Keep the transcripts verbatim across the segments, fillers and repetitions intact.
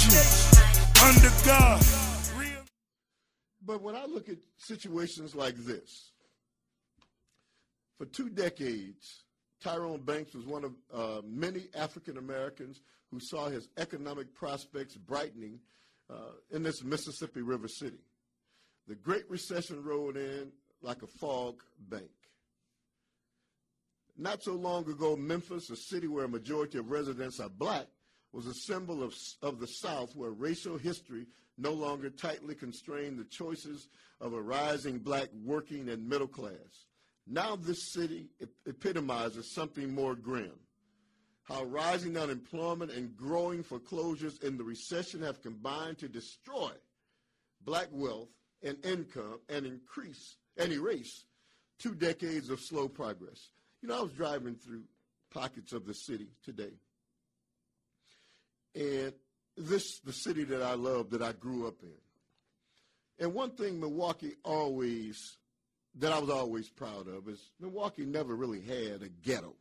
nation under God. But when I look at situations like this, for two decades, Tyrone Banks was one of uh, many African Americans who saw his economic prospects brightening uh, in this Mississippi River city. The Great Recession rolled in like a fog bank. Not so long ago, Memphis, a city where a majority of residents are black, was a symbol of, of the South, where racial history no longer tightly constrained the choices of a rising black working and middle class. Now this city epitomizes something more grim. How rising unemployment and growing foreclosures in the recession have combined to destroy black wealth and income and increase and erase two decades of slow progress. You know, I was driving through pockets of the city today, and this the city that I love, that I grew up in. And one thing Milwaukee always, that I was always proud of, is Milwaukee never really had a ghetto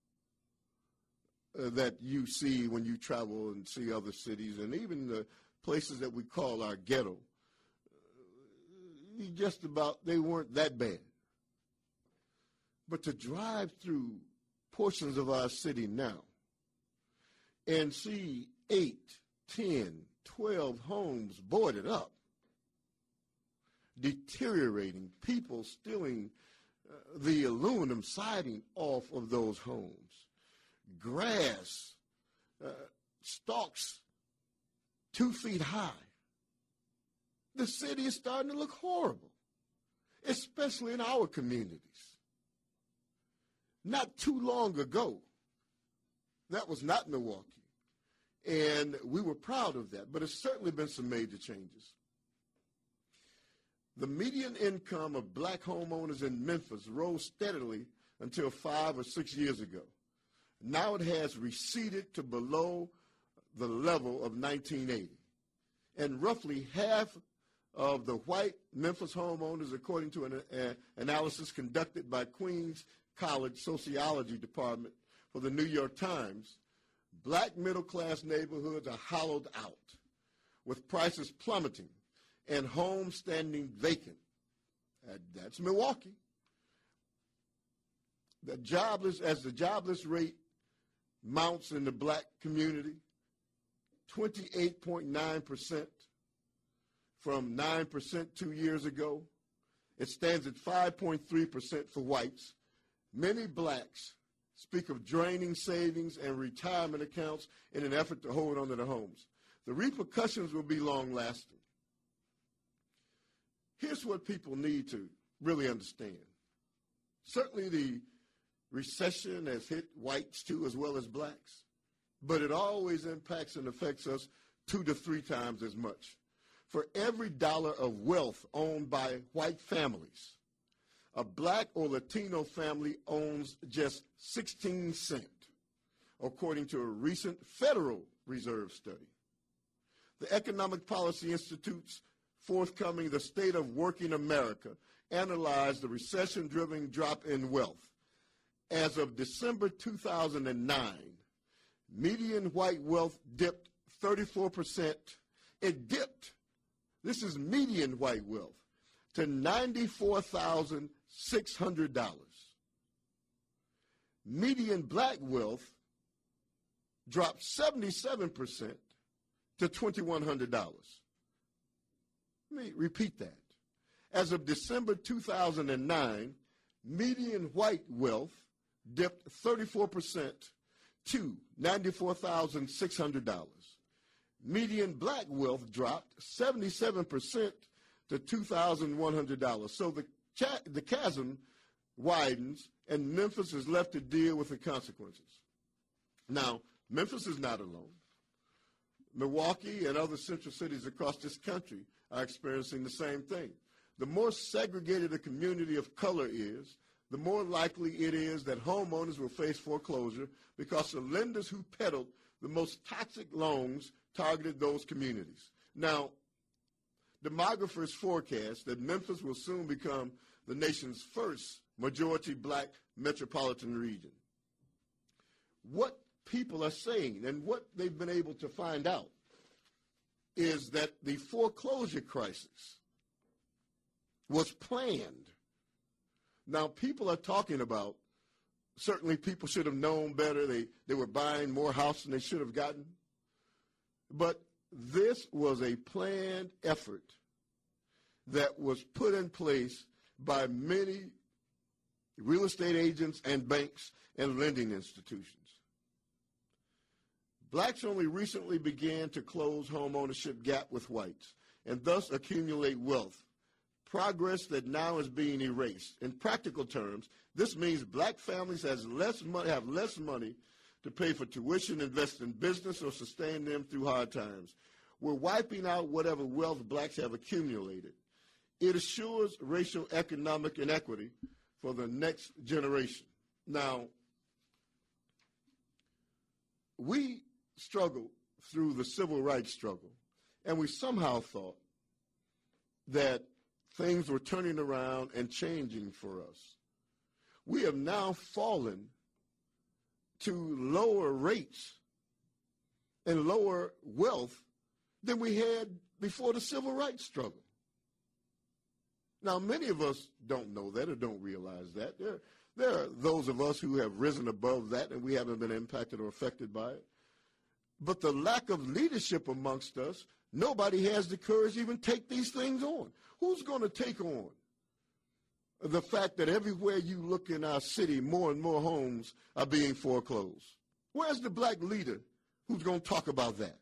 uh, that you see when you travel and see other cities, and even the places that we call our ghetto. Uh, just about, they weren't that bad. But to drive through portions of our city now and see eight, ten, twelve homes boarded up, deteriorating, people stealing uh, the aluminum siding off of those homes, grass, uh, stalks two feet high. The city is starting to look horrible, especially in our communities. Not too long ago, that was not Milwaukee, and we were proud of that, but it's certainly been some major changes. The median income of black homeowners in Memphis rose steadily until five or six years ago. Now it has receded to below the level of nineteen eighty, and roughly half of the white Memphis homeowners, according to an uh, analysis conducted by Queens College Sociology Department for the New York Times, black middle-class neighborhoods are hollowed out, with prices plummeting and homes standing vacant. Uh, that's Milwaukee. The jobless, as the jobless rate mounts in the black community, twenty-eight point nine percent from nine percent two years ago. It stands at five point three percent for whites. Many blacks speak of draining savings and retirement accounts in an effort to hold on to their homes. The repercussions will be long-lasting. Here's what people need to really understand. Certainly the recession has hit whites too, as well as blacks, but it always impacts and affects us two to three times as much. For every dollar of wealth owned by white families, a black or Latino family owns just sixteen cents, according to a recent Federal Reserve study. The Economic Policy Institute's forthcoming The State of Working America analyzed the recession-driven drop in wealth. As of December two thousand nine, median white wealth dipped thirty-four percent. It dipped, this is median white wealth, to ninety-four thousand six hundred dollars. Median black wealth dropped seventy-seven percent to two thousand one hundred dollars. Let me repeat that. As of December two thousand nine, median white wealth dipped thirty-four percent to ninety-four thousand six hundred dollars. Median black wealth dropped seventy-seven percent to two thousand one hundred dollars. So the, cha- the chasm widens, and Memphis is left to deal with the consequences. Now, Memphis is not alone. Milwaukee and other central cities across this country are experiencing the same thing. The more segregated a community of color is, the more likely it is that homeowners will face foreclosure because the lenders who peddled the most toxic loans targeted those communities. Now, demographers forecast that Memphis will soon become the nation's first majority black metropolitan region. What people are saying and what they've been able to find out is that the foreclosure crisis was planned. Now, people are talking about, certainly people should have known better. They, they were buying more houses than they should have gotten. But this was a planned effort that was put in place by many real estate agents and banks and lending institutions. Blacks only recently began to close home ownership gap with whites and thus accumulate wealth, progress that now is being erased. In practical terms, this means black families has less money, have less money to pay for tuition, invest in business, or sustain them through hard times. We're wiping out whatever wealth blacks have accumulated. It assures racial economic inequity for the next generation. Now, we struggled through the civil rights struggle, and we somehow thought that things were turning around and changing for us. We have now fallen to lower rates and lower wealth than we had before the civil rights struggle. Now, many of us don't know that or don't realize that. There, there are those of us who have risen above that and we haven't been impacted or affected by it. But the lack of leadership amongst us, nobody has the courage to even take these things on. Who's going to take on the fact that everywhere you look in our city, more and more homes are being foreclosed? Where's the black leader who's going to talk about that?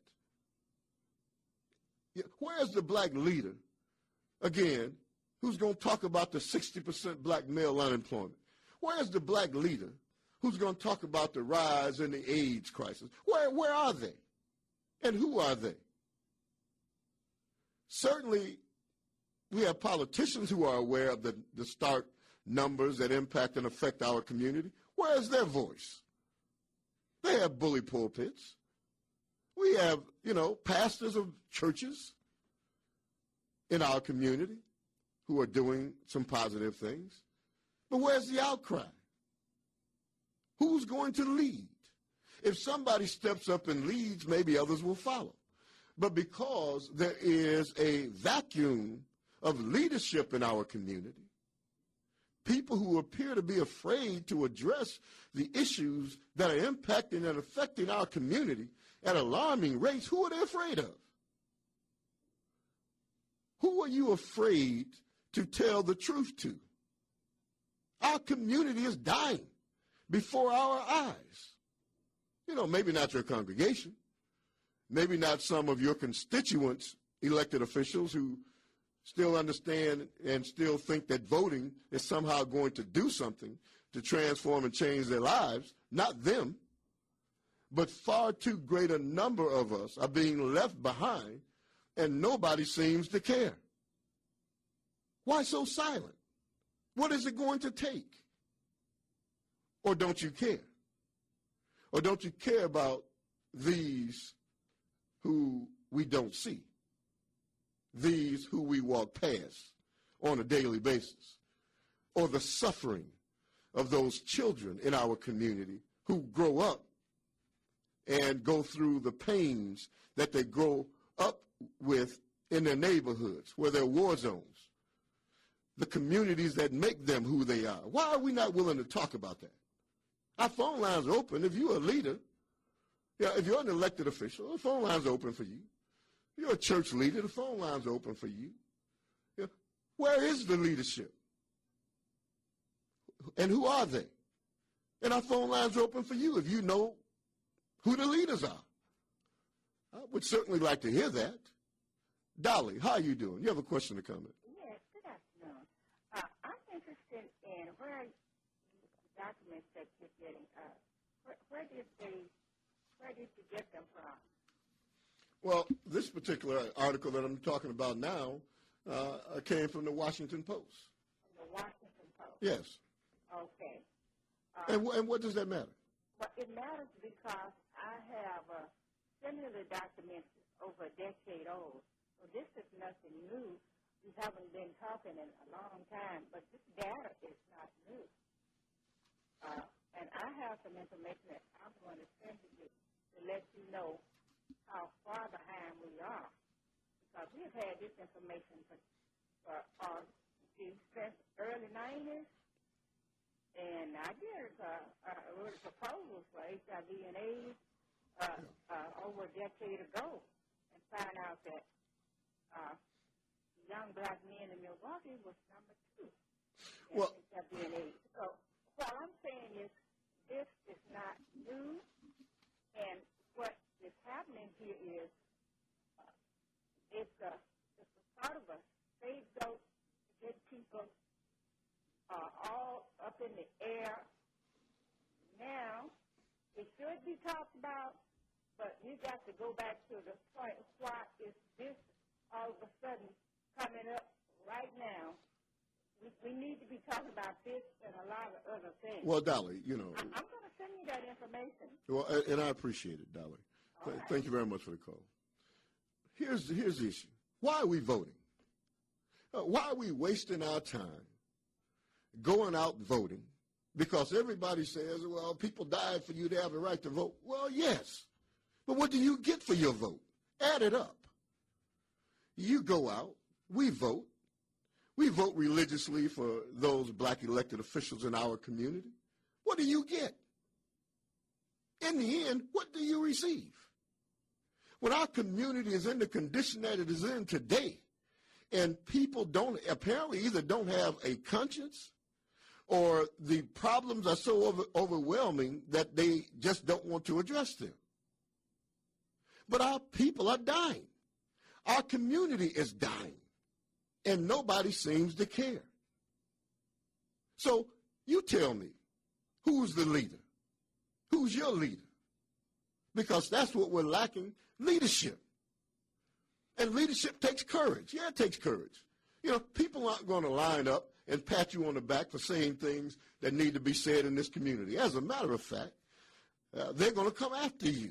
Where's the black leader, again, who's going to talk about the sixty percent black male unemployment? Where's the black leader who's going to talk about the rise in the AIDS crisis? Where, where are they? And who are they? Certainly, we have politicians who are aware of the, the stark numbers that impact and affect our community. Where is their voice? They have bully pulpits. We have, you know, pastors of churches in our community who are doing some positive things. But where's the outcry? Who's going to lead? If somebody steps up and leads, maybe others will follow. But because there is a vacuum of leadership in our community, people who appear to be afraid to address the issues that are impacting and affecting our community at alarming rates, who are they afraid of? Who are you afraid to tell the truth to? Our community is dying before our eyes. You know, maybe not your congregation, maybe not some of your constituents, elected officials who still understand and still think that voting is somehow going to do something to transform and change their lives, not them. But far too great a number of us are being left behind, and nobody seems to care. Why so silent? What is it going to take? Or don't you care? Or don't you care about these who we don't see? These who we walk past on a daily basis? Or the suffering of those children in our community who grow up and go through the pains that they grow up with in their neighborhoods, where they're war zones, the communities that make them who they are? Why are we not willing to talk about that? Our phone lines are open. If you're a leader, yeah, if you're an elected official, the phone lines are open for you. If you're a church leader, the phone lines are open for you. Yeah. Where is the leadership? And who are they? And our phone lines are open for you if you know who the leaders are. I would certainly like to hear that. Dolly, how are you doing? You have a question or comment? Yes, good afternoon. Uh, I'm interested in where documents that you're getting. Uh, where, where did they? Where did you get them from? Well, this particular article that I'm talking about now uh, came from the Washington Post. From the Washington Post. Yes. Okay. Uh, and, and what does that matter? Well, it matters because I have a similar document over a decade old. So this is nothing new. We haven't been talking in a long time, but this data is not new. Uh, and I have some information that I'm going to send to you to let you know how far behind we are. because we've had this information for, for uh, since early nineties. And I did uh, uh, wrote a proposal for H I V and AIDS uh, uh, over a decade ago, and found out that uh, young black men in Milwaukee was number two in Well, H I V and AIDS. So what I'm saying is this is not new, and what is happening here is uh, it's, a, it's a sort of a scapegoat to get people Uh, all up in the air. Now, it should be talked about, but you got to go back to the point. Why is this all of a sudden coming up right now? We, we need to be talking about this and a lot of other things. Well, Dolly, you know. I, I'm going to send you that information. Well, and I appreciate it, Dolly. Th- right. Thank you very much for the call. Here's, here's the issue. Why are we voting? Uh, why are we wasting our time going out voting? Because everybody says, well, people died for you to have the right to vote. Well, yes. But what do you get for your vote? Add it up. You go out, we vote. We vote religiously for those black elected officials in our community. What do you get? In the end, what do you receive? When our community is in the condition that it is in today, and people don't apparently either don't have a conscience, or the problems are so over, overwhelming that they just don't want to address them. But our people are dying. Our community is dying. And nobody seems to care. So you tell me, who's the leader? Who's your leader? Because that's what we're lacking, leadership. And leadership takes courage. Yeah, it takes courage. You know, people aren't going to line up and pat you on the back for saying things that need to be said in this community. As a matter of fact, uh, they're going to come after you.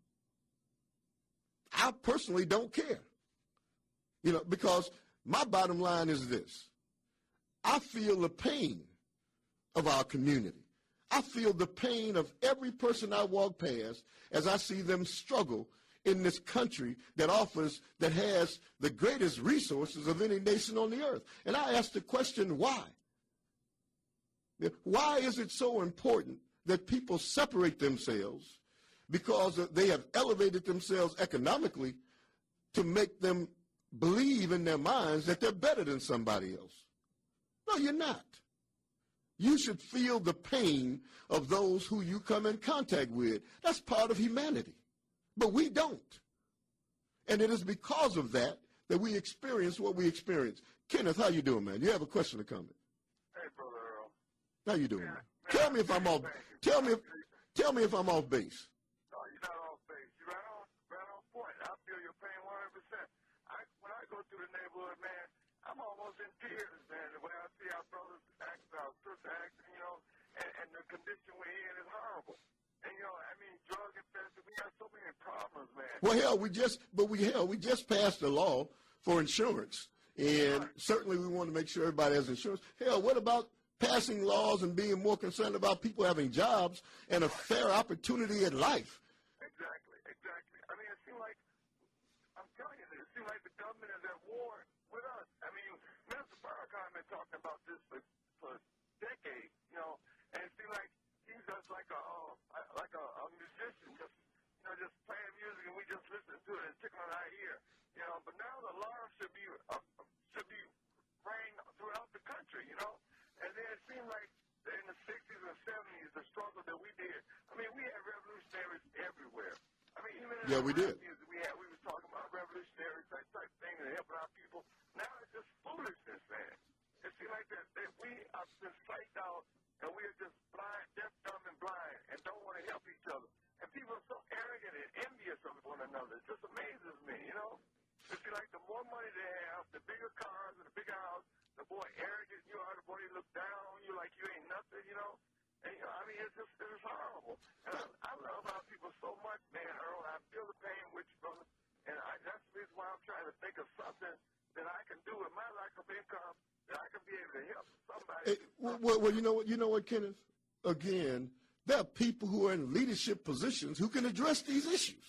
I personally don't care. You know, because my bottom line is this. I feel the pain of our community. I feel the pain of every person I walk past as I see them struggle in this country that offers, that has the greatest resources of any nation on the earth. And I ask the question, why? Why is it so important that people separate themselves because they have elevated themselves economically to make them believe in their minds that they're better than somebody else? No, you're not. You should feel the pain of those who you come in contact with. That's part of humanity. But we don't. And it is because of that that we experience what we experience. Kenneth, how you doing, man? You have a question or comment? Hey, Brother Earl. How you doing, Yeah, man? man, Tell me if I'm off. Tell me if, tell me if I'm off base. No, you're not off base. You're right on, right on point. I feel your pain one hundred percent. I, when I go through the neighborhood, man, I'm almost in tears, man. The way I see our brothers act, our sisters act, you know, and, and the condition we're in is horrible. And, you know, I mean, drug infested, we have so many problems, man. Well, hell, we just, but we, hell, we just passed a law for insurance. And right. Certainly we want to make sure everybody has insurance. Hell, what about passing laws and being more concerned about people having jobs and a fair opportunity in life? Exactly, exactly. I mean, it seems like, I'm telling you, it seems like the government is at war with us. I mean, Minister Farrakhan has been talking about this for, for decades, you know, and it seems like he's just like a uh, like a, a musician, just you know, just playing music, and we just listen to it and tickling our ear, you know. But now the alarm should be uh, should be rang throughout the country, you know. And then it seemed like in the sixties and seventies, the struggle that we did. I mean, we had revolutionaries everywhere. I mean, even in Yeah, the we did. music we had, we was talking about revolutionaries, that type of thing, and helping our people. Now it's just foolishness, man. It seems like that, that we are just psyched out, and we are just blind, deaf, dumb, and blind, and don't want to help each other. And people are so arrogant and envious of one another. It just amazes me, you know? It seems like the more money they have, the bigger cars and the bigger house, the more arrogant you are, the more they look down on you like you ain't nothing, you know? And, you know, I mean, it's just, it's horrible. And I, I love our people so much, man, Earl. I feel the pain with you, brother. And I, that's the reason why I'm trying to think of something that I can do with my lack of income that I can be able to help somebody. It, well, well, you know what? You know what, Kenneth? Again, there are people who are in leadership positions who can address these issues. I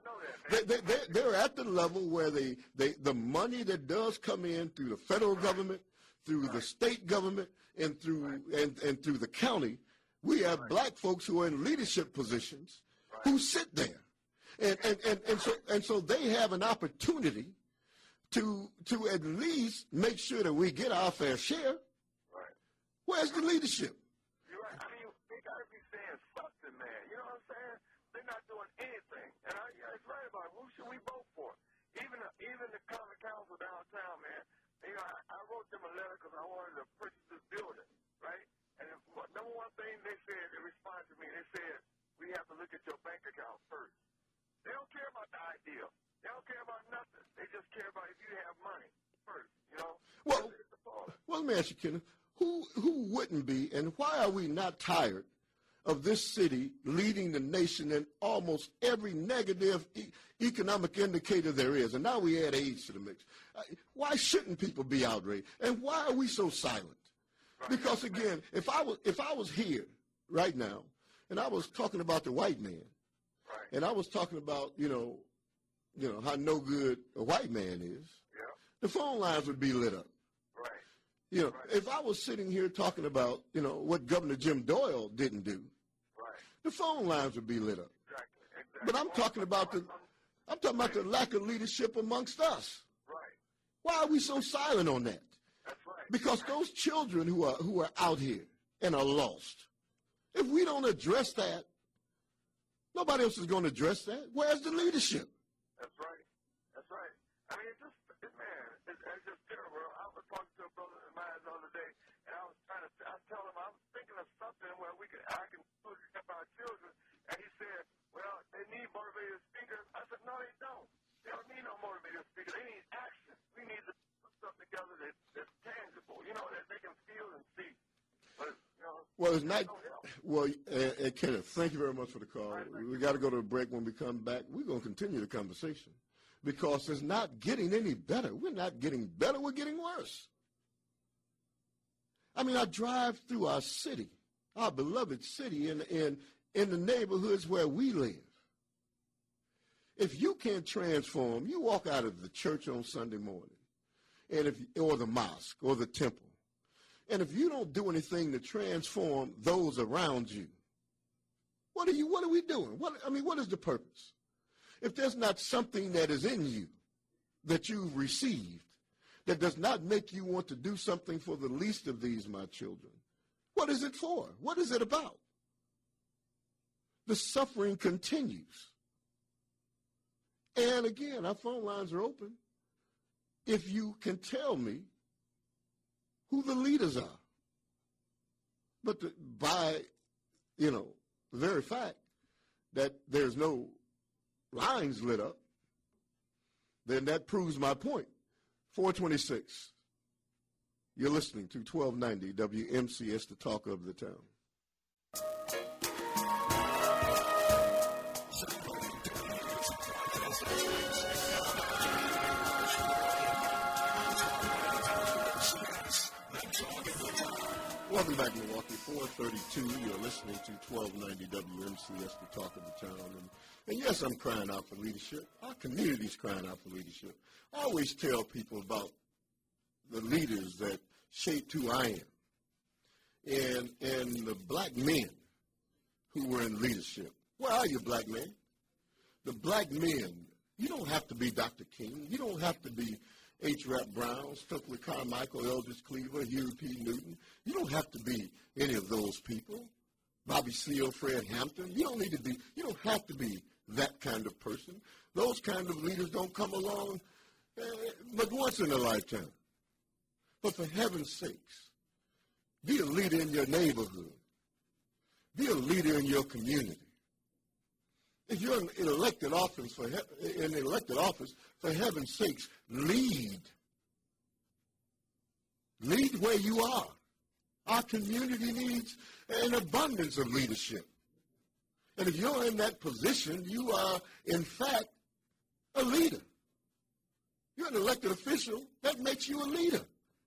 know that, They, man. they, they, they're at the level where they, they, the money that does come in through the federal government, through the state government, and through and, and through the county, we have black folks who are in leadership positions who sit there. And, and, and, and, so, and so they have an opportunity to, to at least make sure that we get our fair share. Right. Where's the leadership? You're right. I mean, they got to be saying something, man. You know what I'm saying? They're not doing anything. And I, yeah, it's right about it. Who should we vote for? Even the, even the common council downtown, man. You know, I, I wrote them a letter because I wanted to purchase this building, right? And the number one thing they said, they responded to me, they said, we have to look at your bank account first. They don't care about the idea. They don't care about nothing. They just care about if you have money first, you know? Well, It's appalling. well, let me ask you, Kenneth, who, who wouldn't be, and why are we not tired of this city leading the nation in almost every negative e- economic indicator there is? And now we add AIDS to the mix. Uh, why shouldn't people be outraged? And why are we so silent? Because, again, if I was, if I was here right now and I was talking about the white man, Right. and I was talking about, you know, you know, how no good a white man is, Yeah. the phone lines would be lit up. Right. You know, if I was sitting here talking about, you know, what Governor Jim Doyle didn't do, Right. the phone lines would be lit up. Exactly. Exactly. But I'm talking about the, I'm talking about the lack of leadership amongst us. Right. Why are we so silent on that? That's right. Because those children who are who are out here and are lost, if we don't address that, nobody else is going to address that. Where's the leadership? That's right. That's right. I mean, it's just, it, man, it's, it's just terrible. I was talking to a brother of mine the other day, and I was trying to, I was telling him I was thinking of something where we could, I can help our children, and he said, well, they need motivated speakers. I said, no, they don't. They don't need no motivated speakers. They need action. We need to put something together that, that's tangible, you know, that they can feel and see. But, you know, Well, it's not. no help. Well, uh, uh, Kenneth, thank you very much for the call. We got to go to a break. When we come back, we're going to continue the conversation because it's not getting any better. We're not getting better. We're getting worse. I mean, I drive through our city, our beloved city, in in in the neighborhoods where we live. If you can't transform, you walk out of the church on Sunday morning, and if or the mosque or the temple. And if you don't do anything to transform those around you, what are you? What are we doing? What I mean, what is the purpose? If there's not something that is in you that you've received that does not make you want to do something for the least of these, my children, what is it for? What is it about? The suffering continues. And again, our phone lines are open. If you can tell me who the leaders are. But the, by, you know, the very fact that there's no lines lit up, then that proves my point. four twenty-six. You're listening to twelve ninety W M C S, the talk of the town. Welcome back, Milwaukee. four thirty-two. You're listening to twelve ninety W M C S, the talk of the town. And, and yes, I'm crying out for leadership. Our community's crying out for leadership. I always tell people about the leaders that shaped who I am and, and the black men who were in leadership. Where are you, black men? The black men, you don't have to be Doctor King. You don't have to be H. Rap Brown, Stokely Carmichael, Eldridge Cleaver, Huey P. Newton. You don't have to be any of those people. Bobby Seale, Fred Hampton. You don't need to be, you don't have to be that kind of person. Those kind of leaders don't come along uh, but once in a lifetime. But for heaven's sakes, be a leader in your neighborhood. Be a leader in your community. If you're in an elected office, for he- in an elected office, for heaven's sakes, lead. Lead where you are. Our community needs an abundance of leadership. And if you're in that position, you are, in fact, a leader. You're an elected official. That makes you a leader.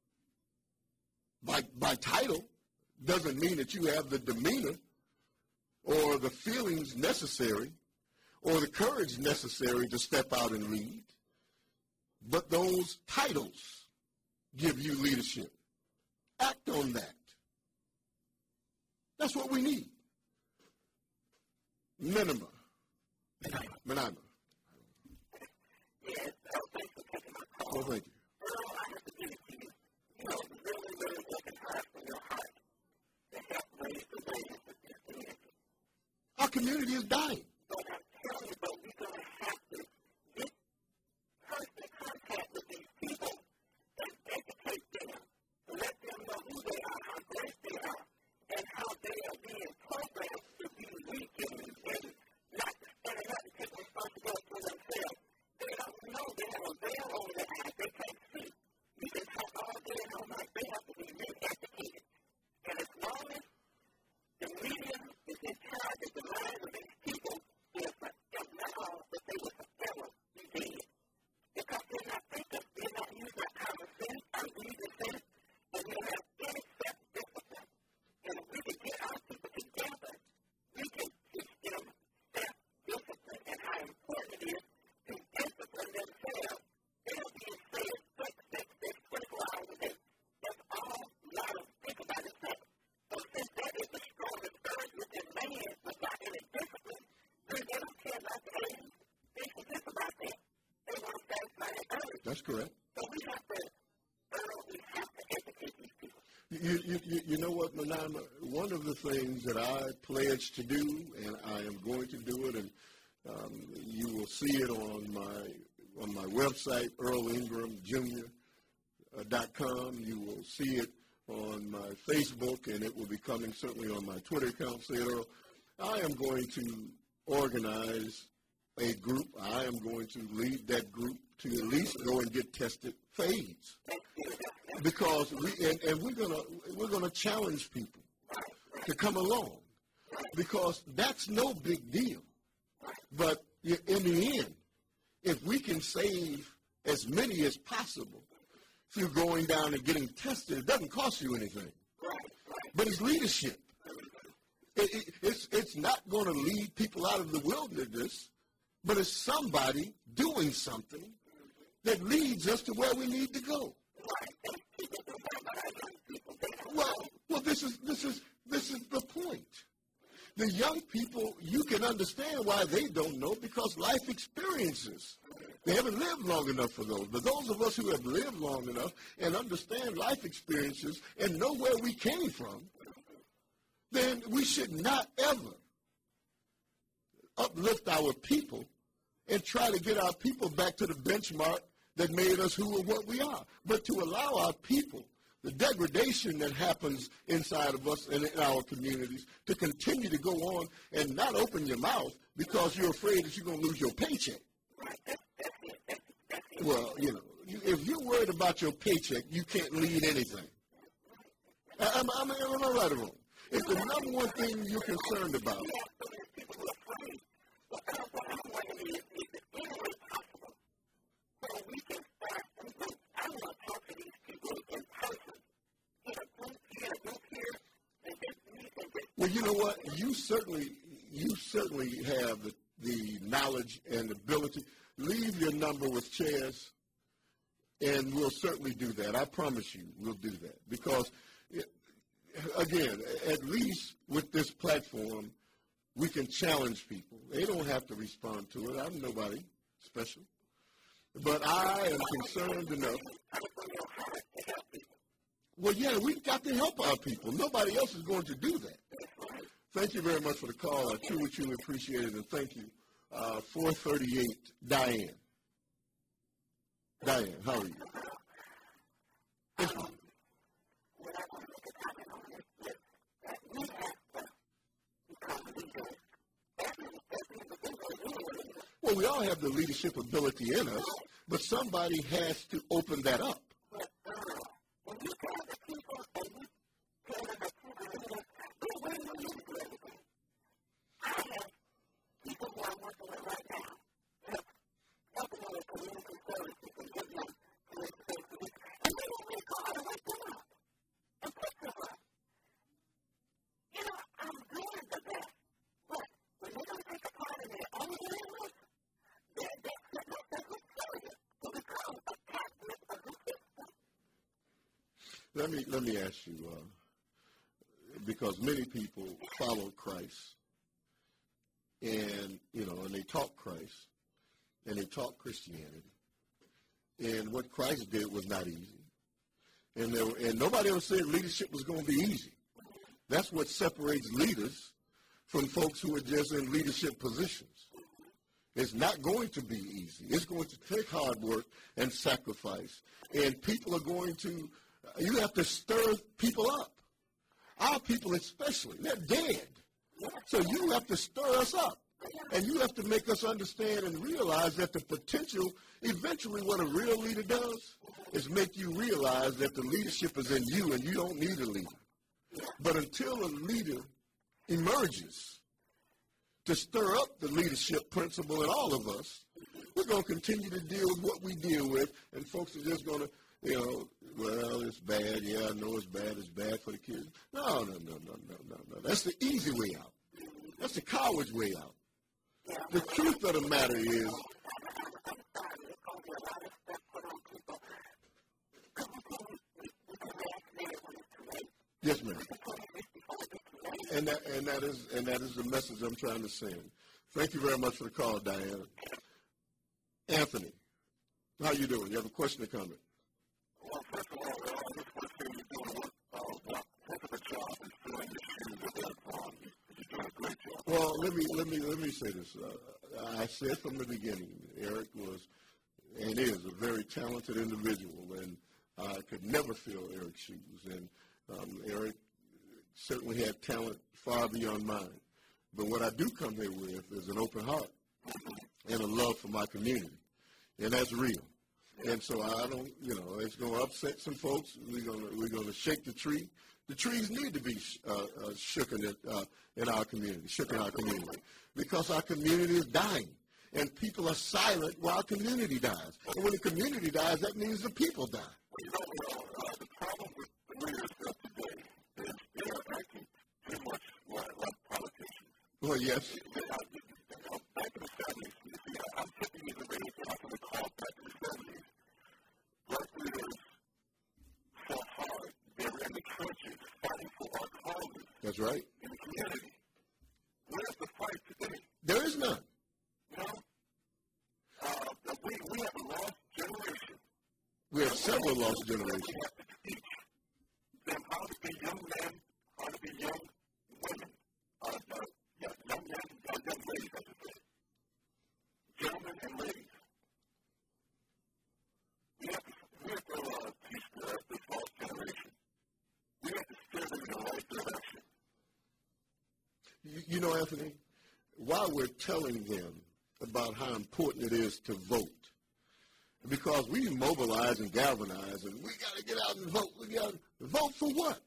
By, by title, doesn't mean that you have the demeanor or the feelings necessary or the courage necessary to step out and lead, but those titles give you leadership. Act on that. That's what we need. Minima. Minima. Yes, oh, thanks for taking my call. Well, thank you. Earl, I have to give it to you. You know, really, really working hard from your heart to help raise the awareness of this community. Our community is dying. But I'm telling you, but we're going to have to get personal contact with these people and educate them, to let them know who they are, how great they are, and how they are being programmed to be weakened and not standing up and taking responsibility for themselves. They don't know. They have a veil over their eyes. They can't see. You can talk all day and all night. They have to be re-educated. And as long as the media is in charge of the lives of these people, they're forever, not all, but they will forever be dead. Because they're not thinking, they're not using our common sense, our reason sense, and they don't have any self-discipline. And if we can get our people together, we can teach them self-discipline and how important it is to discipline themselves. They'll be saved six, six, six, twenty-four hours a day. That's all a lot of think about it. So since that is the strongest urge within man without any discipline, then they don't care about the age. They forget about that. They want to satisfy their urge. That's correct. So we have to, Earl, we have to educate these people. You, you, you, you know what, Manama? One of the things that I pledged to do, and I am going to do it, and um, you will see it on my on my website, Earl Ingram Junior dot com. You will see it on my Facebook, and it will be coming certainly on my Twitter account, say Earl. I am going to organize a group. I am going to lead that group to at least go and get tested for AIDS. Because we and, and we're gonna we're gonna challenge people to come along, because that's no big deal. But in the end, if we can save as many as possible through going down and getting tested, it doesn't cost you anything. But it's leadership. It, it, it's it's not going to lead people out of the wilderness, but it's somebody doing something that leads us to where we need to go. Well, well, this is this is this is the point. The young people, you can understand why they don't know, because life experiences. They haven't lived long enough for those. But those of us who have lived long enough and understand life experiences and know where we came from, then we should not ever uplift our people and try to get our people back to the benchmark that made us who and what we are. But to allow our people, the degradation that happens inside of us and in our communities, to continue to go on and not open your mouth because you're afraid that you're going to lose your paycheck. Well, you know, you, if you're worried about your paycheck, you can't lead anything. Am, am, am I right or wrong? It's the number one thing you're concerned about. Well, you know what? You certainly, you certainly have the, the knowledge and ability. Leave your number with Chaz, and we'll certainly do that. I promise you, we'll do that. Because, again, at least with this platform, we can challenge people. They don't have to respond to it. I'm nobody special. But I am concerned enough. Well, yeah, we've got to help our people. Nobody else is going to do that. Thank you very much for the call. I truly, truly appreciate it, and thank you. Uh, four thirty-eight, Diane. Diane, how are you? Yes, ma'am. Well, we all have the leadership ability in us, but somebody has to open that up. let me let me ask you, uh, because many people follow Christ, and you know, and they talk Christ, and they talk Christianity, and what Christ did was not easy, and there, and nobody ever said leadership was going to be easy. That's what separates leaders from folks who are just in leadership positions. It's not going to be easy. It's going to take hard work and sacrifice. And people are going to, you have to stir people up. Our people especially, they're dead. So you have to stir us up. And you have to make us understand and realize that the potential, eventually what a real leader does is make you realize that the leadership is in you and you don't need a leader. But until a leader emerges to stir up the leadership principle in all of us, we're going to continue to deal with what we deal with, and folks are just going to, you know, well, it's bad. Yeah, I know it's bad. It's bad for the kids. No, no, no, no, no, no, no. That's the easy way out. That's the coward's way out. The truth of the matter is, yes, ma'am. And that, and that is and that is the message I'm trying to send. Thank you very much for the call, Diana. Anthony, how you doing? You have a question or comment? Well, first of all, I just want to say you're doing what, uh, what heck of a job in filling the shoes of Eric Vaughn. You're doing a great job. Well, let me let me let me say this. Uh, I said from the beginning, Eric was and is a very talented individual, and I could never fill Eric's shoes. And um, Eric certainly had talent far beyond mine. But what I do come here with is an open heart and a love for my community, and that's real. And so I don't, you know, it's going to upset some folks. We're going to we're going to shake the tree. The trees need to be uh, uh, shook in, uh, in our community, shook in our community, because our community is dying, and people are silent while our community dies. And when the community dies, that means the people die. Well, you know, uh, the problem with the leaders of today is they are acting too much like, like politicians. Well, yes. They are, you know, back in the seventies, you see, I'm fifty years of age, and I can recall back in the seventies, black leaders fought hard. They were in the trenches fighting for our causes. That's right. In the community. Where's the fight today? There is none. You know, uh, we, we have a lost generation. We have several lost generations. We have to teach them how to be young men, how to be young women, uh, uh, yeah, young men, uh, young ladies, I should say. Gentlemen and ladies. We have to, we have to uh, teach the, this lost generation. We have to steer them in the right direction. You, you know, Anthony, while we're telling them about how important it is to vote, because we mobilize and galvanize, and we got to get out and vote. We got to vote for what?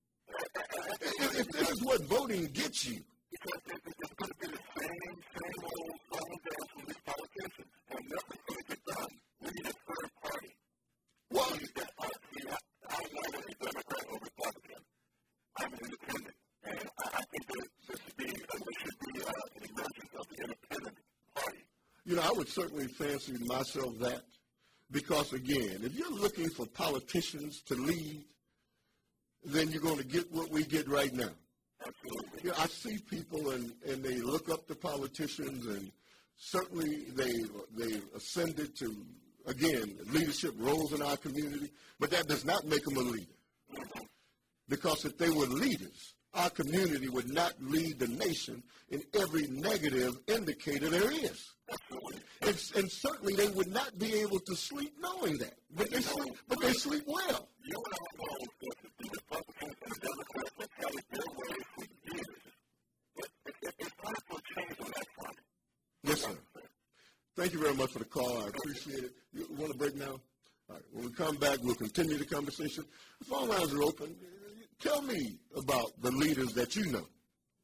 If, if this is what voting gets you. Because it's going to be the same, same old song and dance from these politicians, and nothing's going to get done. We need a third party. Well, we need that party. I'm not a Democrat or Republican. I'm an independent, and I, I think that there should be, uh, there should be uh, an emergence of the independent party. You know, I would certainly fancy myself that. Because, again, if you're looking for politicians to lead, then you're going to get what we get right now. Absolutely. You know, I see people, and, and they look up to politicians, and certainly they they ascended to, again, leadership roles in our community, but that does not make them a leader. Mm-hmm. Because if they were leaders, our community would not lead the nation in every negative indicator there is. Absolutely. And, and certainly they would not be able to sleep knowing that. But they sleep, but they sleep well. You and I know that the Republicans and the Democrats have had it their way for years. It, it, it, it's time for a change on that front. Yes, sir. Thank you very much for the call. I appreciate it. You want to break now? All right. When we come back, we'll continue the conversation. The phone lines are open. Tell me about the leaders that you know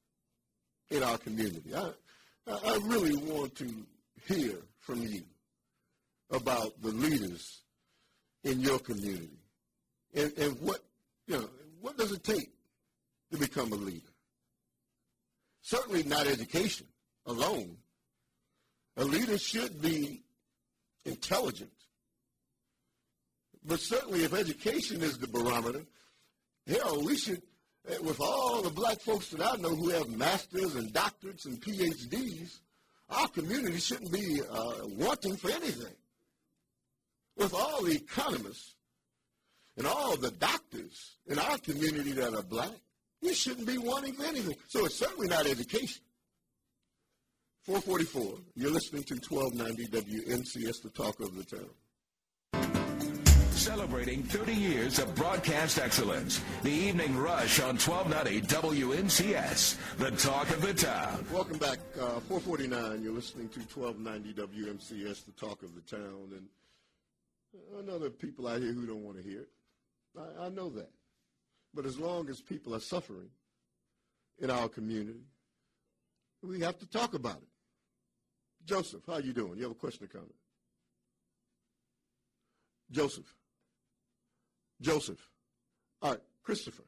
in our community. I, I really want to hear from you about the leaders in your community, and, and what you know. What does it take to become a leader? Certainly not education alone. A leader should be intelligent, But certainly if education is the barometer, hell, we should, with all the black folks that I know who have masters and doctorates and P H Ds, our community shouldn't be uh, wanting for anything. With all the economists and all the doctors in our community that are black, we shouldn't be wanting for anything. So it's certainly not education. four forty-four, you're listening to twelve ninety W N C S, the talk of the town. Celebrating thirty years of broadcast excellence. The Evening Rush on twelve ninety W N C S, the talk of the town. Welcome back. Uh, four forty-nine, you're listening to twelve ninety W M C S, the talk of the town. And I know there are people out here who don't want to hear it. I, I know that. But as long as people are suffering in our community, we have to talk about it. Joseph, how you doing? You have a question or comment? Joseph. Joseph. All right, Christopher.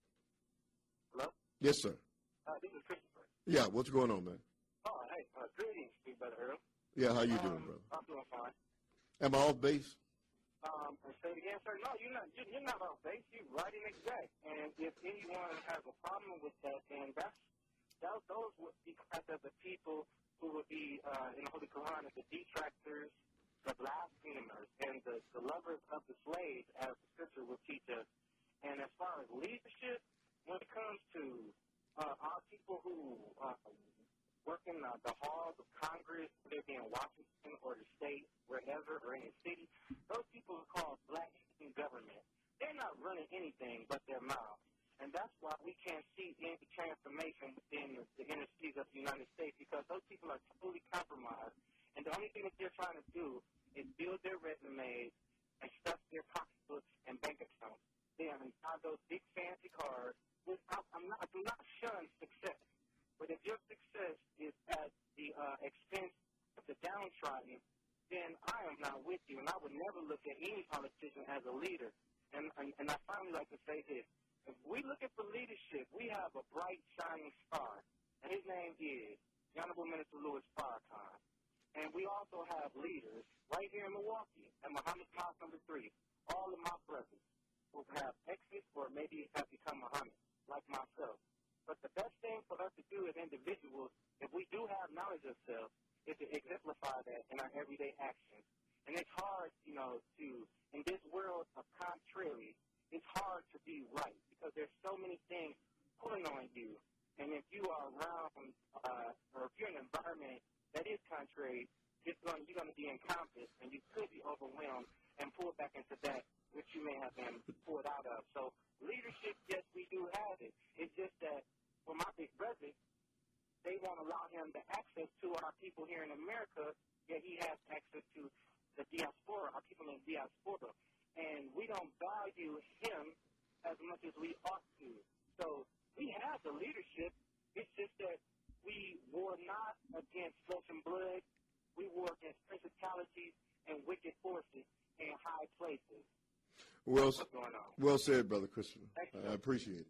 Hello? Yes, sir. Uh, this is Christopher. Yeah, what's going on, man? Oh, hey, uh, greetings, Big Brother Earl. Yeah, how you um, doing, brother? I'm doing fine. Am I off base? Um, and say it again, sir. No, you're not. You're, you're not off base. You're right and exact. And if anyone has a problem with that, then that's those, those would be classed as the people who would be uh, in the Holy Quran as the detractors, the blasphemers, and the, the lovers of the slaves, as the Scripture will teach us. And as far as leadership, when it comes to uh, our people who uh, work in uh, the halls of Congress, whether it be in Washington or the state, wherever, or in the city, those people are called black in government. They're not running anything but their mouths. And that's why we can't see any transformation within the, the inner cities of the United States, because those people are totally compromised. And the only thing that they're trying to do is build their resumes and stuff their pocketbooks and bank accounts. They have inside those big fancy cars. Without, I'm not, I do not shun success. But if your success is at the uh, expense of the downtrodden, then I am not with you. And I would never look at any politician as a leader. And, and, and I finally like to say this. If we look at the leadership, we have a bright, shining star. And his name is the Honorable Minister Louis Farrakhan. And we also have leaders right here in Milwaukee at Muhammad's Mosque number three. All of my brothers who have exits or maybe have become Muhammad, like myself. But the best thing for us to do as individuals, if we do have knowledge of self, is to exemplify that in our everyday actions. And it's hard, you know, to, in this world of contrary, it's hard to be right because there's so many things pulling on you. And if you are around, uh, or if you're in an environment that is contrary, it's going, you're going to be encompassed, and you could be overwhelmed and pulled back into that which you may have been pulled out of. So leadership, yes, we do have it. It's just that for my big brother, they won't allow him the access to our people here in America, yet he has access to the diaspora, our people in the diaspora. And we don't value him as much as we ought to. So we have the leadership. It's just that we war not against flesh and blood. We war against principalities and wicked forces in high places. Well, What's going on? well said, Brother Christopher. Thank you. I appreciate it.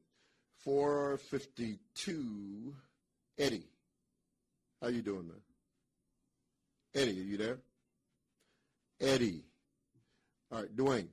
four fifty-two, Eddie. How you doing, man? Eddie, are you there? Eddie. All right, Dwayne.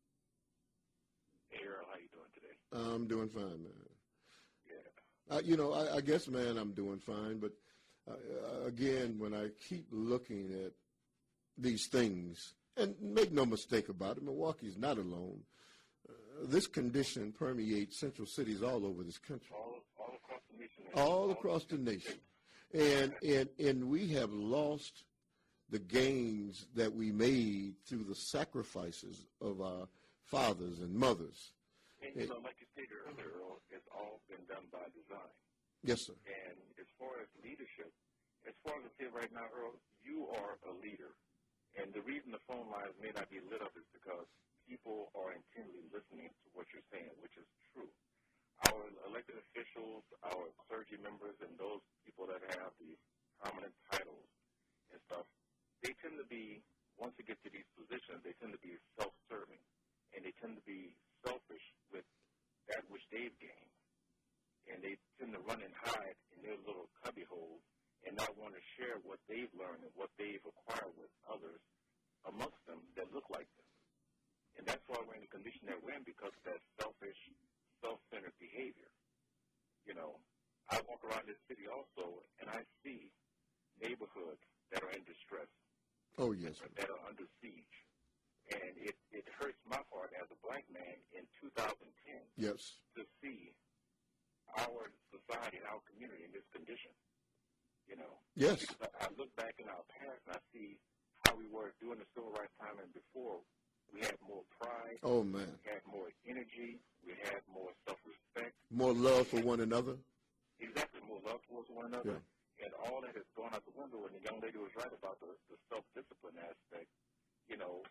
Hey, Earl, how you doing today? I'm doing fine, man. Yeah. I, you know, I, I guess, man, I'm doing fine. But, uh, again, when I keep looking at these things, and make no mistake about it, Milwaukee's not alone. Uh, this condition permeates central cities all over this country. All, all across the nation. All across the nation. And, and, and we have lost the gains that we made through the sacrifices of our fathers and mothers. And, you know, like you stated earlier, Earl, it's all been done by design. Yes, sir. And as far as leadership, as far as I say right now, Earl, you are a leader. And the reason the phone lines may not be lit up is because people are intently listening to what you're saying, which is true. Our elected officials, our clergy members, and those people that have these prominent titles and stuff, they tend to be, once they get to these positions, they tend to be self-serving. And they tend to be selfish with that which they've gained. And they tend to run and hide in their little cubbyholes and not want to share what they've learned and what they've acquired with others amongst them that look like them. And that's I walk around this city also, and I see neighborhoods that are in distress. Oh, yes. That are under siege. And it, it hurts my heart as a black man in two thousand ten yes. to see our society and our community in this condition. You know? Yes. Because I, I look back in our past and I see how we were during the civil rights time and before. We had more pride. Oh, man. We had more energy. We had more self-respect. More love for one another. Exactly, more love towards one another. Yeah. And all that has gone out the window, and the young lady was right about the, the self-discipline aspect. You know,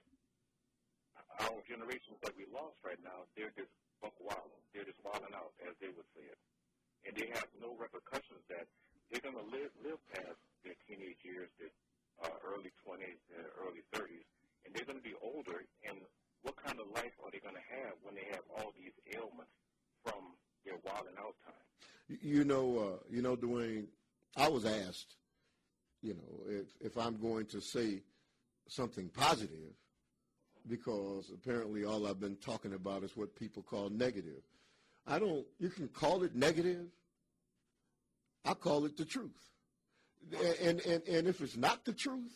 our generations that we lost right now, they're just buck wilding. They're just wilding out, as they would say it. And they have no repercussions that they're going to live, live past their teenage years, their uh, early twenties, their early thirties, and they're going to be older, and what kind of life are they going to have when they have all these ailments from their wilding out time? You know, uh, you know, Dwayne, I was asked, you know, if, if I'm going to say something positive, because apparently all I've been talking about is what people call negative. I don't, you can call it negative. I call it the truth. And, and, and if it's not the truth,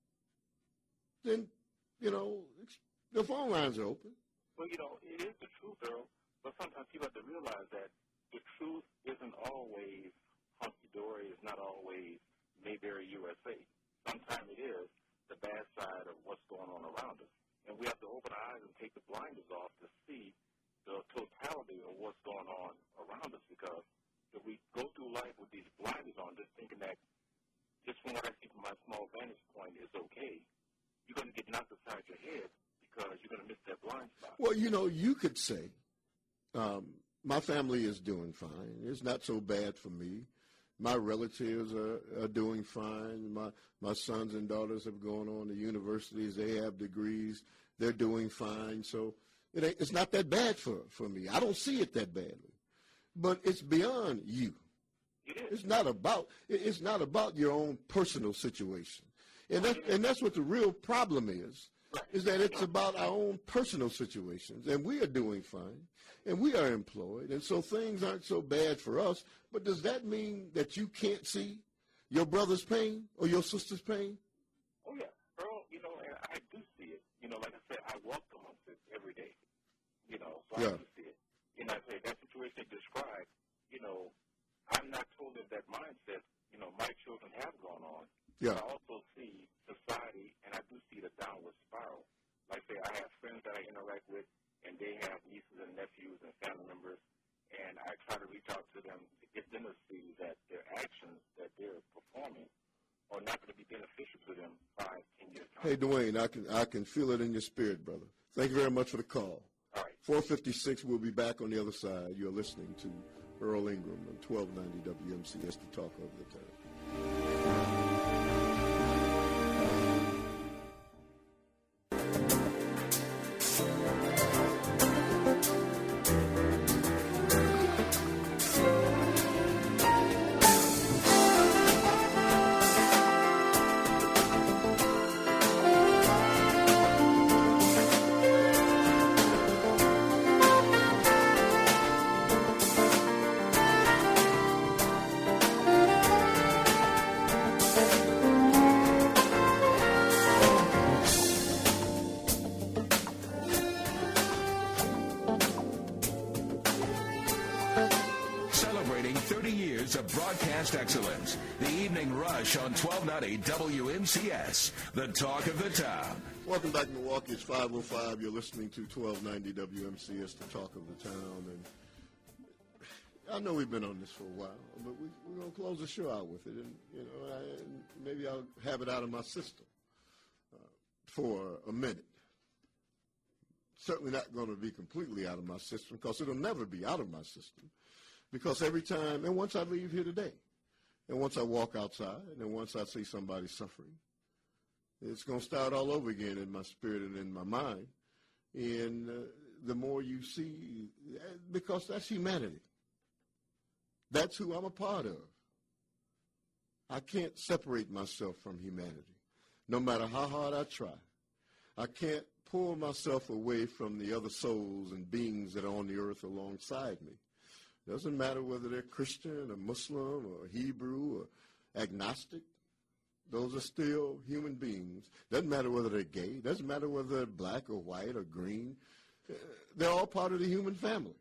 then, you know, the phone lines are open. Well, you know, it is the truth, Earl, but sometimes people have to realize that the truth isn't always hunky-dory, it's not always Mayberry, U S A. Sometimes it is the bad side of what's going on around us. And we have to open our eyes and take the blinders off to see the totality of what's going on around us, because if we go through life with these blinders on, just thinking that just from what I see from my small vantage point is okay, you're going to get knocked aside your head because you're going to miss that blind spot. Well, you know, you could say, um, my family is doing fine. It's not so bad for me. My relatives are, are doing fine. My my sons and daughters have gone on to universities. They have degrees. They're doing fine. So it ain't, it's not that bad for, for me. I don't see it that badly. But it's beyond you. It is. It's not about it's not about your own personal situation. And that's, and that's what the real problem is, is that it's about our own personal situations. And we are doing fine, and we are employed, and so things aren't so bad for us. But does that mean that you can't see your brother's pain or your sister's pain? Oh, yeah. Earl, you know, and I do see it. You know, like I said, I walk amongst it every day. You know, so yeah. I do see it. You know, I say that situation described, you know, I'm not totally of that mindset. You know, my children have gone on. Yeah. But I also see society, and I do see the downward spiral. Like I say, I have friends that I interact with, and they have nieces and nephews and family members, and I try to reach out to them to get them to see that their actions that they're performing are not going to be beneficial to them five, ten years time. Hey, Dwayne, I can I can feel it in your spirit, brother. Thank you very much for the call. All right. four fifty-six, we'll be back on the other side. You're listening to Earl Ingram on twelve ninety W M C S, the talk of the town. Excellence. The Evening Rush on twelve ninety W M C S, the talk of the town. Welcome back, Milwaukee. It's five oh five. You're listening to twelve ninety W M C S, the talk of the town. And I know we've been on this for a while, but we, we're going to close the show out with it. And, you know, I, maybe I'll have it out of my system uh, for a minute. Certainly not going to be completely out of my system, because it'll never be out of my system. Because every time, and once I leave here today, and once I walk outside, and once I see somebody suffering, it's going to start all over again in my spirit and in my mind. And uh, the more you see, because that's humanity. That's who I'm a part of. I can't separate myself from humanity, no matter how hard I try. I can't pull myself away from the other souls and beings that are on the earth alongside me. Doesn't matter whether they're Christian or Muslim or Hebrew or agnostic. Those are still human beings. Doesn't matter whether they're gay. Doesn't matter whether they're black or white or green. They're all part of the human family.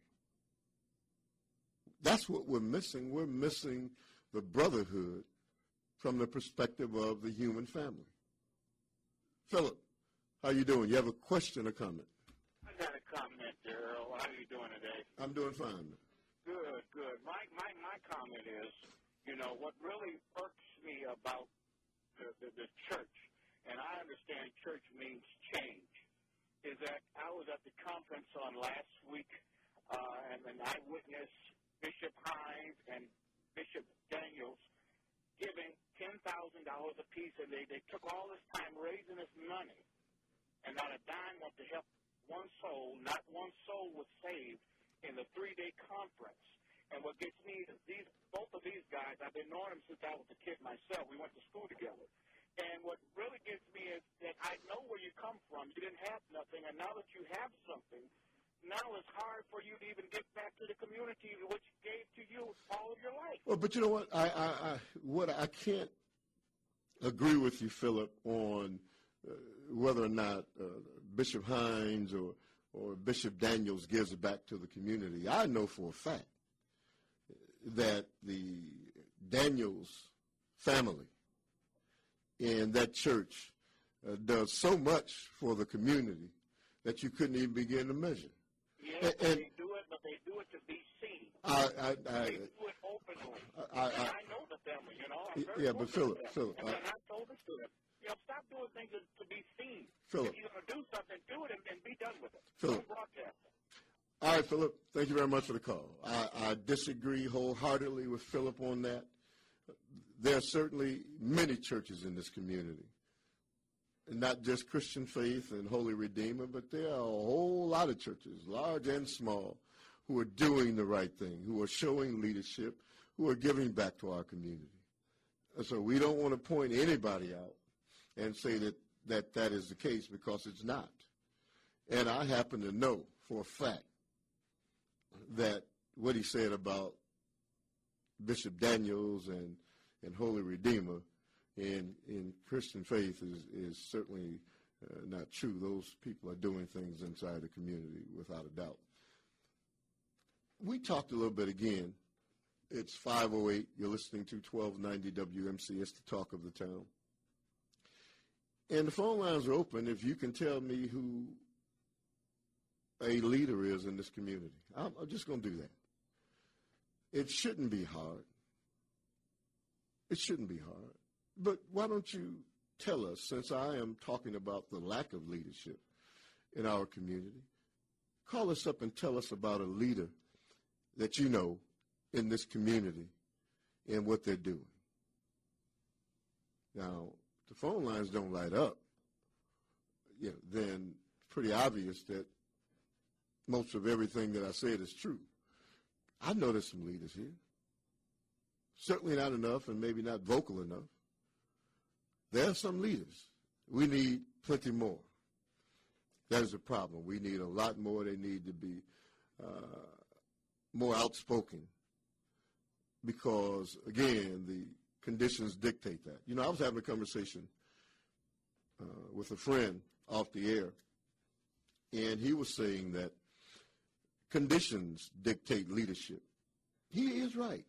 That's what we're missing. We're missing the brotherhood from the perspective of the human family. Philip, how you doing? You have a question or comment? I got a comment, Earl. How are you doing today? I'm doing fine. Good, good. My, my, my comment is, you know, what really irks me about the, the, the church, and I understand church means change, is that I was at the conference on last week, uh, and, and I witnessed Bishop Hines and Bishop Daniels giving ten thousand dollars apiece, and they, they took all this time raising this money, and not a dime went to help one soul. Not one soul was saved in the three-day conference. And what gets me is these, both of these guys, I've been knowing them since I was a kid myself. We went to school together. And what really gets me is that I know where you come from. You didn't have nothing, and now that you have something, now it's hard for you to even get back to the community which gave to you all of your life. Well, but you know what? I, I, I what I can't agree with you, Philip, on uh, whether or not uh, Bishop Hines or or Bishop Daniels gives it back to the community. I know for a fact that the Daniels family in that church uh, does so much for the community that you couldn't even begin to measure. Yes, and, and they do it, but they do it to be seen. I, I, I, they do it openly. I, I, and I know the family, you know. I'm very yeah, but Philip, Philip, and I, I told this to them. You know, stop doing things to, to be seen. Philip. If you're going to do something, do it and, and be done with it. Philip. Don't broadcast it. All right, Philip, thank you very much for the call. I, I disagree wholeheartedly with Philip on that. There are certainly many churches in this community, and not just Christian Faith and Holy Redeemer, but there are a whole lot of churches, large and small, who are doing the right thing, who are showing leadership, who are giving back to our community. And so we don't want to point anybody out and say that, that that is the case, because it's not. And I happen to know for a fact that what he said about Bishop Daniels and, and Holy Redeemer in, in Christian Faith is, is certainly uh, not true. Those people are doing things inside the community without a doubt. We talked a little bit again. It's five oh eight. You're listening to twelve ninety W M C S, the talk of the town. And the phone lines are open if you can tell me who a leader is in this community. I'm, I'm just going to do that. It shouldn't be hard. It shouldn't be hard. But why don't you tell us, since I am talking about the lack of leadership in our community, call us up and tell us about a leader that you know in this community and what they're doing. Now, the phone lines don't light up, you know, then it's pretty obvious that most of everything that I said is true. I know there's some leaders here. Certainly not enough, and maybe not vocal enough. There are some leaders. We need plenty more. That is a problem. We need a lot more. They need to be uh, more outspoken because, again, the conditions dictate that. You know, I was having a conversation uh, with a friend off the air, and he was saying that conditions dictate leadership. He is right.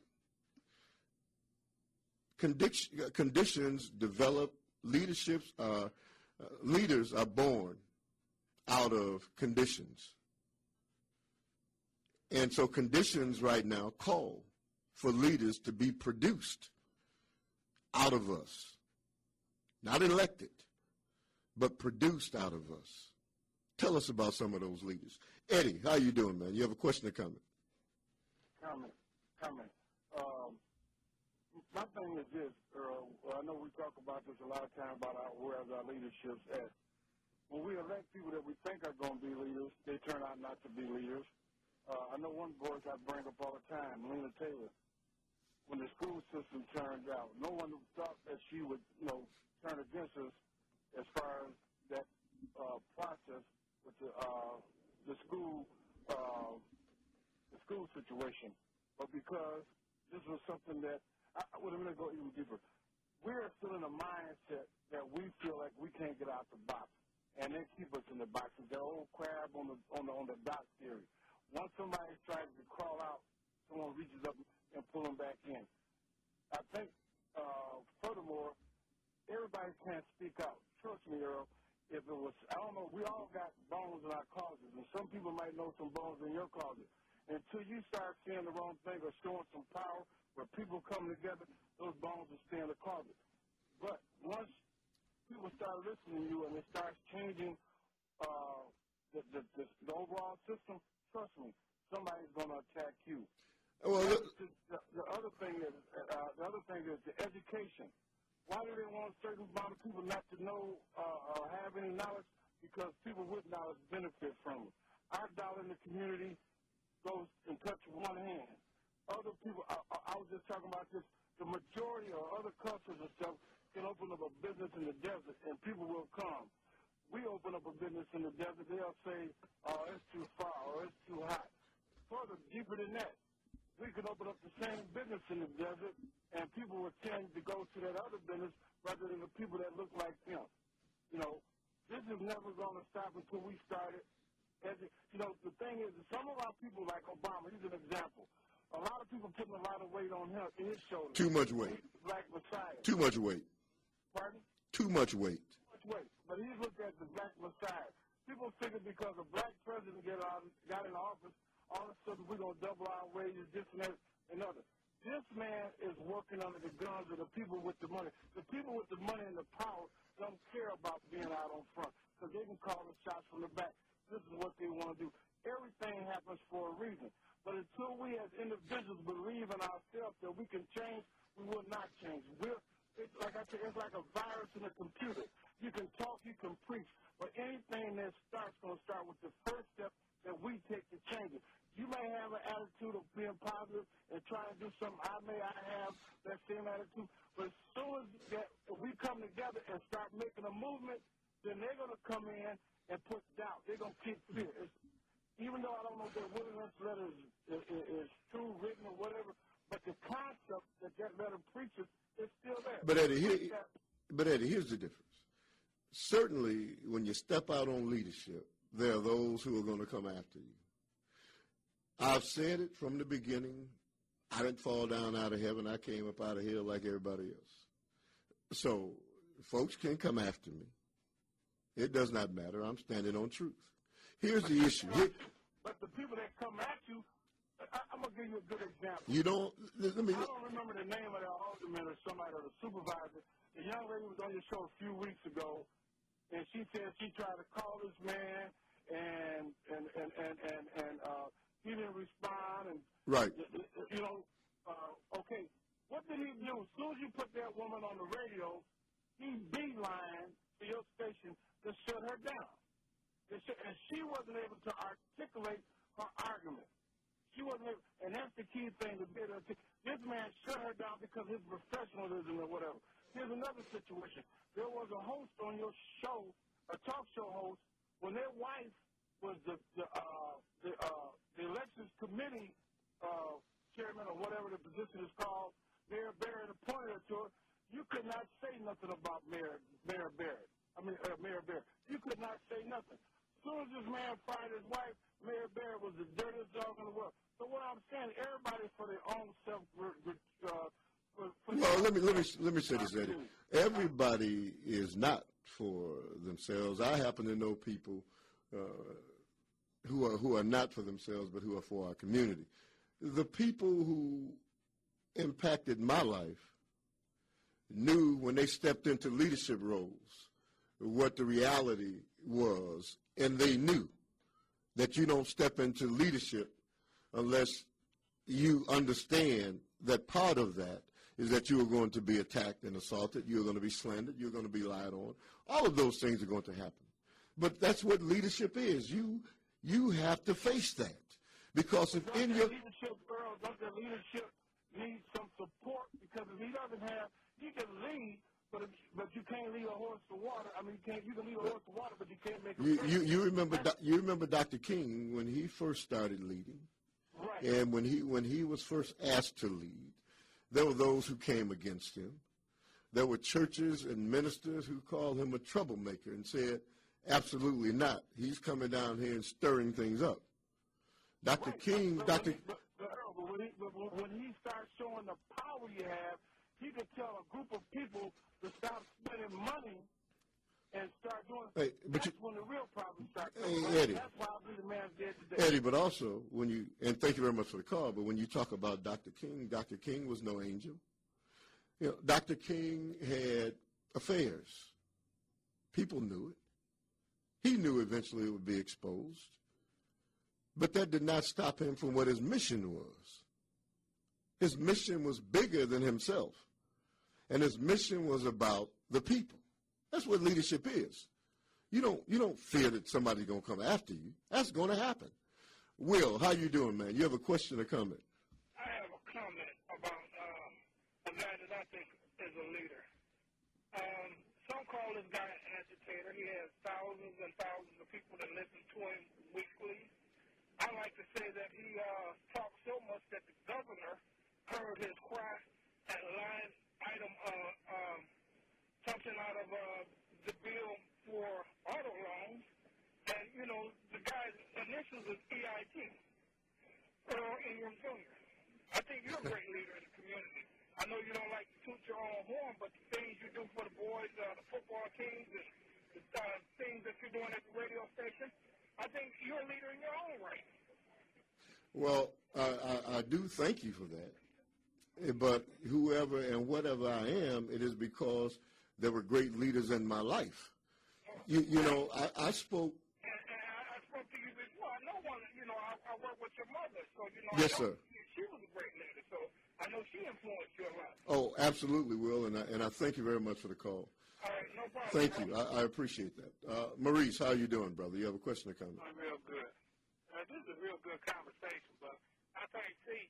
Condic- conditions develop, leaderships are, uh, leaders are born out of conditions. And so conditions right now call for leaders to be produced out of us. Not elected, but produced out of us. Tell us about some of those leaders. Eddie, how you doing, man? You have a question or comment? Comment. Comment. Um, my thing is this, Earl. Well, I know we talk about this a lot of times about our, where our leadership's at. When we elect people that we think are going to be leaders, they turn out not to be leaders. Uh, I know one voice I bring up all the time, Lena Taylor. When the school system turned out, no one thought that she would, you know, turn against us as far as that uh, process with the uh, the school uh, the school situation. because this was something that, I, well, let me go even deeper. We are still in a mindset that we feel like we can't get out the box, and they keep us in the box. It's the old crab on the on the on the dock theory. Once somebody tries to crawl out, someone reaches up and pull them back in. I think, uh, furthermore, everybody can't speak out. Trust me, Earl. If it was, I don't know, we all got bones in our closets, and some people might know some bones in your closet. Until you start saying the wrong thing or showing some power where people come together, those bones will stay in the closet. But once people start listening to you and it starts changing uh, the, the, the, the overall system, trust me, somebody's going to attack you. Well, the, the, the other thing is, uh, the other thing is the education. Why do they want a certain amount of people not to know uh, or have any knowledge? Because people with knowledge benefit from it. Our dollar in the community goes and touch one hand. Other people, I, I was just talking about this, the majority of other cultures and stuff can open up a business in the desert and people will come. We open up a business in the desert, they'll say, oh, it's too far or it's too hot. Further, deeper than that, we can open up the same business in the desert and people will tend to go to that other business rather than the people that look like them. You know, this is never going to stop until we start it. As it, you know, the thing is, some of our people, like Obama, he's an example. A lot of people putting a lot of weight on him, in his shoulders. Too much weight. He's the Black Messiah. Too much weight. Pardon? Too much weight. Too much weight. But he's looked at the Black Messiah. People figure because a black president get out, got in office, all of a sudden we're going to double our wages, this and that and other. This man is working under the guns of the people with the money. The people with the money and the power don't care about being out on front because they can call the shots from the back. This is what they want to do. Everything happens for a reason. But until we as individuals believe in ourselves that we can change, we will not change. We're, it's like I said, it's like a virus in a computer. You can talk, you can preach, but anything that starts going to start with the first step that we take to change it. You may have an attitude of being positive and trying to do something. I may I have that same attitude. But as soon as that, if we come together and start making a movement, then they're going to come in and put doubt. They're going to keep fear. It's, even though I don't know if that Williams letter is, is, is true, written, or whatever, but the concept that that letter preaches is still there. But Eddie, here, but Eddie, here's the difference. Certainly, when you step out on leadership, there are those who are going to come after you. I've said it from the beginning. I didn't fall down out of heaven. I came up out of hell like everybody else. So folks can come after me. It does not matter. I'm standing on truth. Here's the issue. Here, but the people that come at you, I, I'm going to give you a good example. You don't, let me. I don't remember the name of the alderman or somebody or the supervisor. The young lady was on your show a few weeks ago, and she said she tried to call this man, and, and, and, and, and, and uh, he didn't respond. And, right. You know, uh, okay, what did he do? As soon as you put that woman on the radio, he beeline to your station to shut her down. And she wasn't able to articulate her argument. She wasn't able, and that's the key thing to be able to. This man shut her down because of his professionalism or whatever. Here's another situation. There was a host on your show, a talk show host, when their wife was the the uh, the, uh, the elections committee uh, chairman or whatever the position is called. Mayor Barrett appointed her to her. You could not say nothing about Mayor Mayor Barrett. I mean uh, Mayor Barrett. You could not say nothing. As soon as this man fired his wife, Mayor Barrett was the dirtiest dog in the world. So what I'm saying, everybody for their own self. Uh, for, for well, let me let me let me say this, Eddie. Everybody is not for themselves. I happen to know people uh, who are who are not for themselves, but who are for our community. The people who impacted my life knew when they stepped into leadership roles what the reality was, and they knew that you don't step into leadership unless you understand that part of that is that you are going to be attacked and assaulted, you're going to be slandered, you're going to be lied on. All of those things are going to happen. But that's what leadership is. You you have to face that. Because if in your leadership, Earl, don't the leadership need some support? Because if he doesn't have, he can lead, but if, but you can't lead a horse to water. I mean, you can't. You can lead a horse to water, but you can't make. You you, you remember you remember Doctor King when he first started leading. Right. And when he when he was first asked to lead, there were those who came against him. There were churches and ministers who called him a troublemaker and said, absolutely not. He's coming down here and stirring things up. Doctor Right. King, but, Doctor But, but, but, when he, but when he starts showing the power you have, he could tell a group of people to stop spending money and start doing. Hey, but that's you, when the real problems start Hey, coming. Eddie. That's probably the man's dead today. Eddie, but also when you, and thank you very much for the call, but when you talk about Doctor King, Doctor King was no angel. You know, Doctor King had affairs. People knew it. He knew eventually it would be exposed. But that did not stop him from what his mission was. His mission was bigger than himself. And his mission was about the people. That's what leadership is. You don't you don't fear that somebody's going to come after you. That's going to happen. Will, how you doing, man? You have a question or comment? I have a comment about um, a guy that I think is a leader. Um, some call this guy an agitator. He has thousands and thousands of people that listen to him weekly. I like to say that he uh, talks so much that the governor heard his cry at line item uh, um, something out of uh, the bill for auto loans. And, you know, the guy's initials is E I T, Earl Ingram Junior I think you're a great leader in the community. I know you don't like to toot your own horn, but the things you do for the boys, uh, the football teams, and the uh, things that you're doing at the radio station, I think you're a leader in your own right. Well, I, I, I do thank you for that. But whoever and whatever I am, it is because there were great leaders in my life. You, you know, I, I spoke. And, and I, I spoke to you before. I know one, you know, I, I work with your mother, so, you know, Yes, I know sir. she was a great leader, so I know she influenced you a lot. Oh, absolutely, Will, and I, and I thank you very much for the call. All right, no problem. Thank you. I, I appreciate that. Uh, Maurice, how are you doing, brother? You have a question or comment? I'm real good. Uh, this is a real good conversation, but I think, see,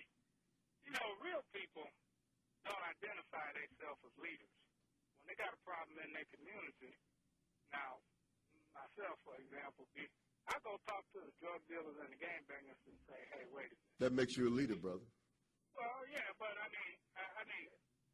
you know, real people don't identify themselves as leaders. When they got a problem in their community, now, myself, for example, be, I go talk to the drug dealers and the gangbangers and say, hey, wait a minute. That makes you a leader, brother. Well, yeah, but I mean, I, I mean,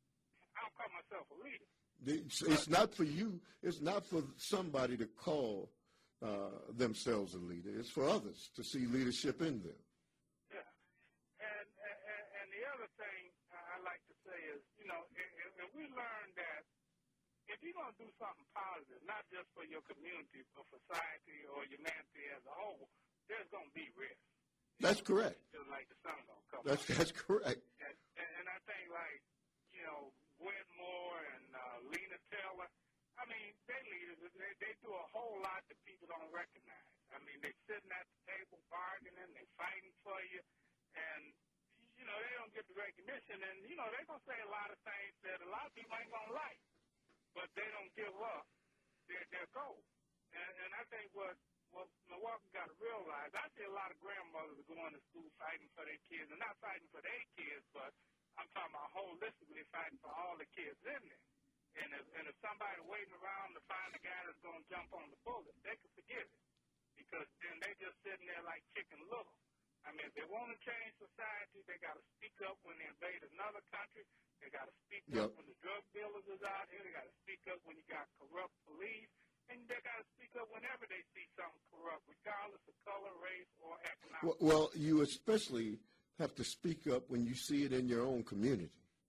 I don't call myself a leader. It's, it's not for you. It's not for somebody to call uh, themselves a leader. It's for others to see leadership in them. Yeah. And, and, and the other thing I like to say is, you know, if, if we learn that if you're going to do something positive, not just for your community, but for society or humanity as a whole, there's going to be risk. That's correct. Just like the sun going to come That's up. that's correct. And, and I think, like, you know, Whitmore and uh, Lena Taylor, I mean, they leaders, they, they do a whole lot that people don't recognize. I mean, they're sitting at the table bargaining, they're fighting for you, and, you know, they don't get the recognition. And, you know, they're going to say a lot of things that a lot of people ain't going to like, but they don't give up their, their goal. And, and I think what, what Milwaukee got to realize, I see a lot of grandmothers going to school fighting for their kids, and not fighting for their kids, but I'm talking about holistically fighting for all the kids in there. And if, and if somebody waiting around to find a guy that's going to jump on the bullet, they can forget it. Because then they just sitting there like Chicken Little. I mean, if they want to change society, they got to speak up when they invade another country. They got to speak Yep. up when the drug dealers is out here. They got to speak up when you got corrupt police. And they got to speak up whenever they see something corrupt, regardless of color, race, or economic. Well, well, you especially have to speak up when you see it in your own community.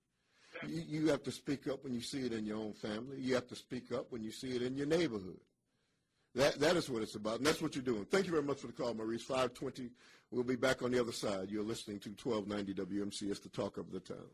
You, you have to speak up when you see it in your own family. You have to speak up when you see it in your neighborhood. That that is what it's about, and that's what you're doing. Thank you very much for the call, Maurice. five twenty. We'll be back on the other side. You're listening to twelve ninety W M C S, the talk of the town.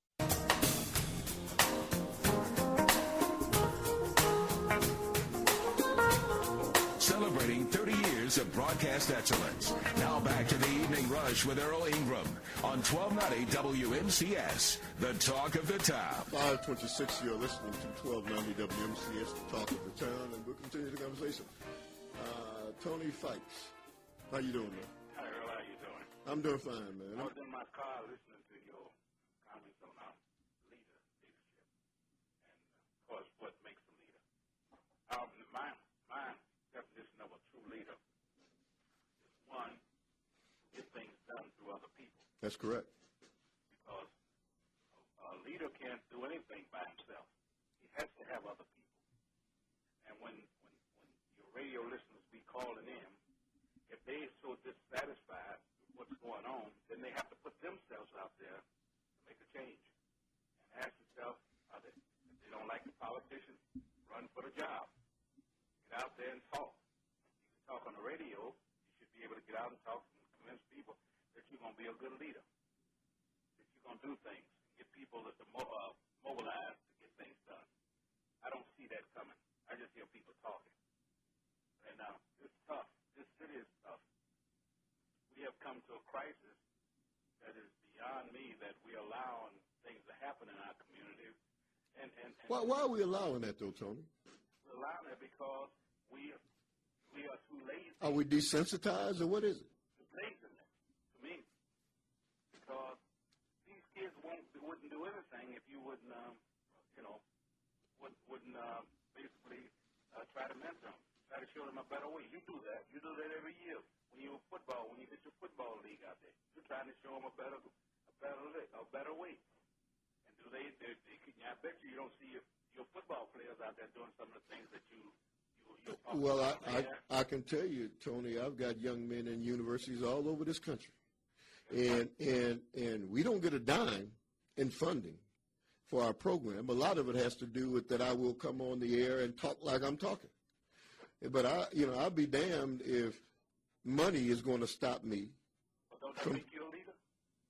Celebrating thirty years of broadcast excellence. Now back to the Evening Rush with Earl Ingram on twelve ninety W M C S, the talk of the town. five twenty-six, you're listening to twelve ninety W M C S, the talk of the town, and we'll continue the conversation. Uh, Tony Fikes, how you doing, man? Hi, Earl. How you doing? I'm doing fine, man. I was in my car listening to your comments on our leader, leadership, and, of course, what makes a leader. Um, my, my definition of a true leader is, one, get things done through That's correct. Because a leader can't do anything by himself. He has to have other people. And when, when, when your radio listeners be calling in, if they're so dissatisfied with what's going on, then they have to put themselves out there to make a change. And ask themselves, are they, if they don't like the politician, run for the job. Get out there and talk. You can talk on the radio. You should be able to get out and talk and convince people that you're going to be a good leader, that you're going to do things, get people to uh, mobilize to get things done. I don't see that coming. I just hear people talking. And now, uh, it's tough. This city is tough. We have come to a crisis that is beyond me, that we're allowing things to happen in our community. And, and, and Why, why are we allowing that, though, Tony? We're allowing it because we, we are too lazy. Are we desensitized, or what is it? It's laziness, to me. Because these kids won't, wouldn't do anything if you wouldn't, um, you know, wouldn't, wouldn't uh, basically uh, try to mentor them, try to show them a better way. You do that. You do that every year. When you're football, when you get your football league out there, you're trying to show them a better, a better, a better way. And do they? they, they I bet you you don't see your, your football players out there doing some of the things that you. you you're talking Well, I, about I I can tell you, Tony, I've got young men in universities all over this country, and and and we don't get a dime in funding for our program. A lot of it has to do with that I will come on the air and talk like I'm talking. But I, you know, I'll be damned if money is going to stop me. Well, don't that from, make you a leader?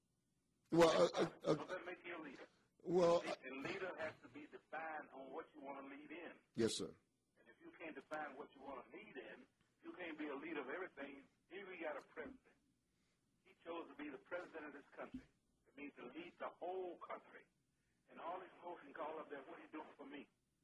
Well, uh, uh, Don't that make you a leader? Well, a leader has to be defined on what you want to lead in. Yes, sir. And if you can't define what you want to lead in, you can't be a leader of everything. Here we got a president. He chose to be the president of this country. It means to lead the whole country. And all these folks can call up there, what are you doing for me?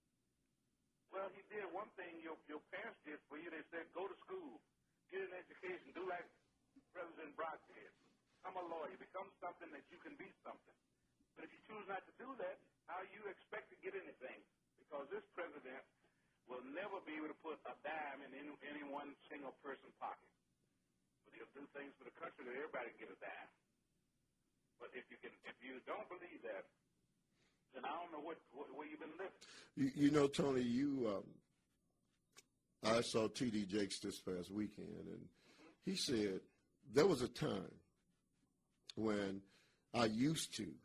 Well, he did one thing your, your parents did for you. They said, go to school, get an education, do like President Brock did. Become a lawyer, become something that you can be something. But if you choose not to do that, how you expect to get anything? Because this president will never be able to put a dime in any, any one single person's pocket. But he'll do things for the country that everybody can get a dime. But if you can, if you don't believe that, then I don't know what, what where you've been living. You, you know, Tony, you. Um, I saw T D Jakes this past weekend, and he said there was a time when I used to.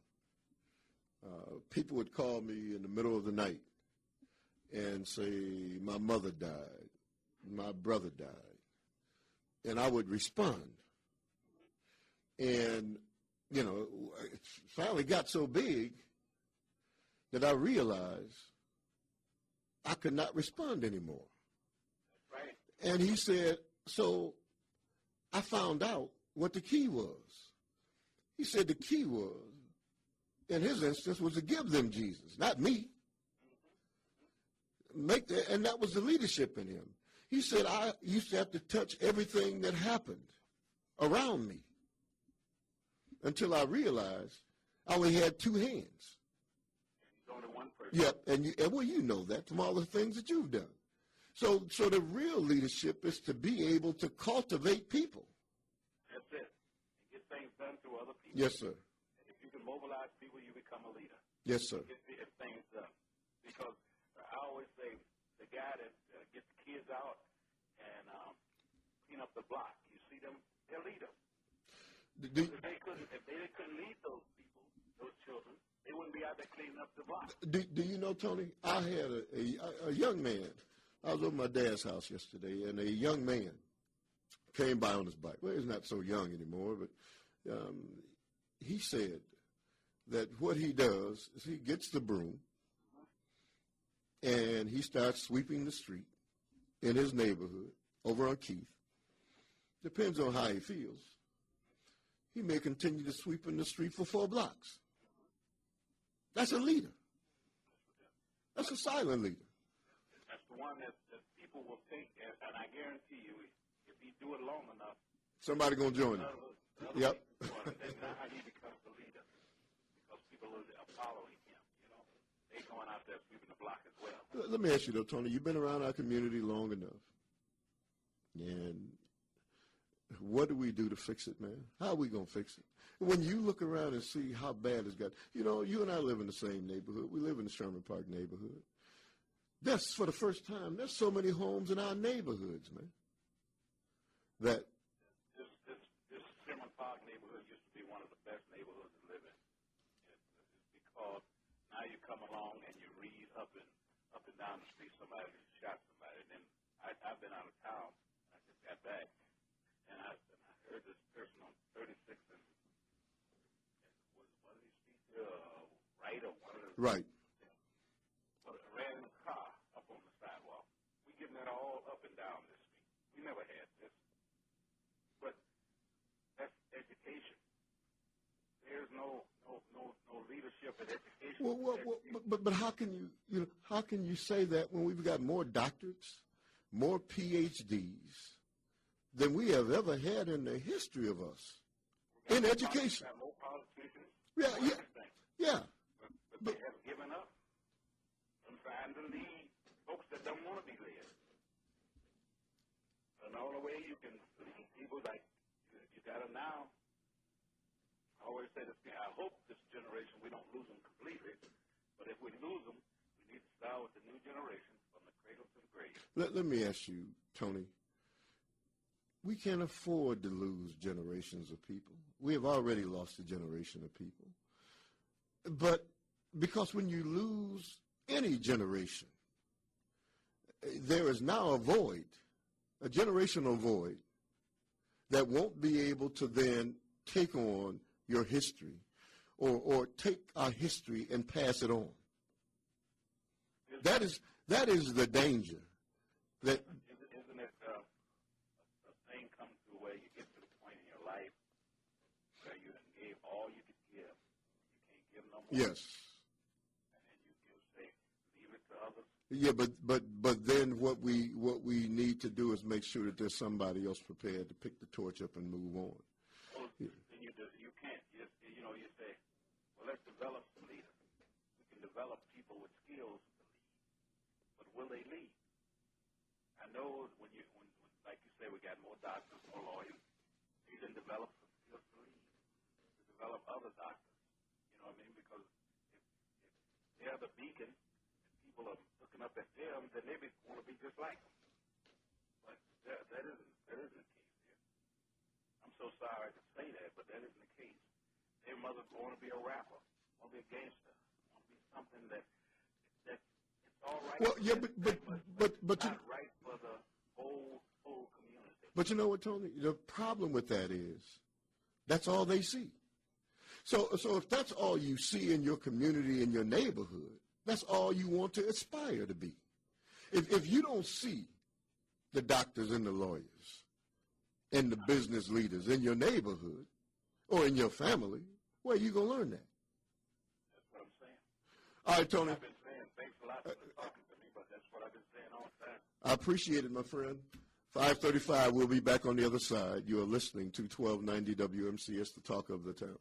Uh, people would call me in the middle of the night and say, my mother died, my brother died, and I would respond. And, you know, it finally got so big that I realized I could not respond anymore. Right. And he said, so I found out what the key was. He said the key was, in his instance, was to give them Jesus, not me. Make the, and that was the leadership in him. He said, I used to have to touch everything that happened around me until I realized I only had two hands. Only one person. Yep, and, you, and well, you know that from all the things that you've done. So, so the real leadership is to be able to cultivate people. That's it. And get things done through other people. Yes, sir. And if you can mobilize people, you become a leader. Yes, sir. Get, get things done. Because I always say the guy that uh, gets the kids out and um, clean up the block, you see them, they're leaders. Do, if they couldn't, if they couldn't lead those people, those children, they wouldn't be out there cleaning up the block. do, do you know, Tony, I had a, a, a young man. I was over my dad's house yesterday, and a young man came by on his bike. Well, he's not so young anymore, but um, he said that what he does is he gets the broom, and he starts sweeping the street in his neighborhood over on Keith. Depends on how he feels. He may continue to sweep in the street for four blocks. That's a leader. That's a silent leader. That's the one that, that people will think, and, and I guarantee you, if you do it long enough, somebody gonna join him. Yep. That's not how he becomes the leader, because people are following him. You know, they going out there sweeping the block as well. Let me ask you though, Tony. You've been around our community long enough, and what do we do to fix it, man? How are we going to fix it? When you look around and see how bad it's got, you know, you and I live in the same neighborhood. We live in the Sherman Park neighborhood. That's for the first time. There's so many homes in our neighborhoods, man, that this, this, this Sherman Park neighborhood used to be one of the best neighborhoods to live in. It's, it's because now you come along and you read up and up and down the street somebody shot somebody. And then I, I've been out of town. I just got back. And I, and I heard this person on thirty-sixth and, and was one of these streets, uh, right or one of the right. Well, ran in a car up on the sidewalk. We getting that all up and down this street. We never had this. But that's education. There's no no no no leadership in education. Well, well, well but, but but how can you you know how can you say that when we've got more doctorates, more P H Ds than we have ever had in the history of us in education? Got more politicians. Yeah, yeah, yeah. But, but they have given up on trying to lead folks that don't want to be led. And the only way you can lead people like you got to now. I always say this thing. I hope this generation we don't lose them completely. But if we lose them, we need to start with the new generation from the cradle to the grave. Let, let me ask you, Tony. We can't afford to lose generations of people. We have already lost a generation of people. But because when you lose any generation, there is now a void, a generational void, that won't be able to then take on your history or, or take our history and pass it on. That is, that is the danger. That Isn't it uh, a thing comes to where you get to the point in your life where you gave all you could give. You can't give no more. Yes. And then you give, say, leave it to others. Yeah, but but but then what we what we need to do is make sure that there's somebody else prepared to pick the torch up and move on. Well, yeah. Then you do, you can't. You, you know, you say, well, let's develop some leaders. We can develop people with skills to lead, but will they lead? I know when you, when, when like you say, we got more doctors, more lawyers. You can develop some skills to lead, to develop other doctors. You know what I mean? Because if, if they're the beacon, and people are looking up at them, then they want to be just like them. But that, that isn't that isn't the case here. I'm so sorry to say that, but that isn't the case. Their mother want to be a rapper, want to be a gangster, want to be something that that it's all right. Well, yeah, but but but but you, not right for the whole whole community. but you know what, Tony? The problem with that is that's all they see. So so if that's all you see in your community, in your neighborhood, that's all you want to aspire to be. If if you don't see the doctors and the lawyers and the business leaders in your neighborhood or in your family, where are you going to learn that? That's what I'm saying. All right, Tony. I've been saying thanks a lot for talking to me, but that's what I've been saying all the time. I appreciate it, my friend. five thirty-five, we'll be back on the other side. You are listening to twelve ninety W M C S, the talk of the town.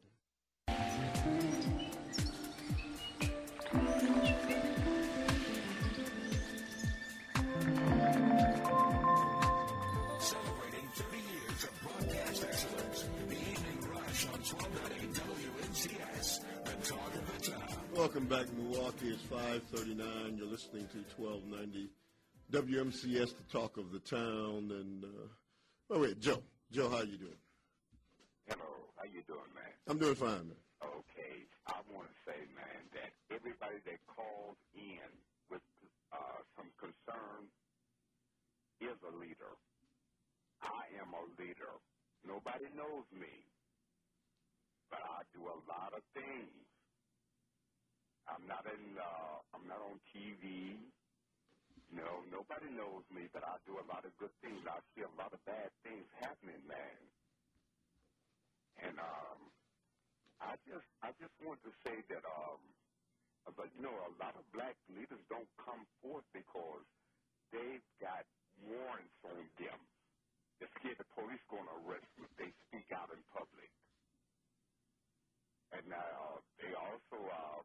Celebrating thirty years of broadcast excellence. The Evening Rush on twelve ninety W M C S, the talk of the town. Welcome back, Milwaukee. It's five thirty-nine. You're listening to twelve ninety W M C S, the talk of the town. And, uh, oh, wait, Joe. Joe, how you doing? Hello. How you doing, man? I'm doing fine, man. Okay. I want to say, man, that everybody that calls in with uh, some concern is a leader. I am a leader. Nobody knows me, but I do a lot of things. I'm not in. Uh, I'm not on T V. No, nobody knows me, but I do a lot of good things. I see a lot of bad things happening, man. And um, I just, I just want to say that, um, but you know, a lot of black leaders don't come forth because they've got warrants on them. They're scared the police going to arrest them if they speak out in public. And uh, they also, um,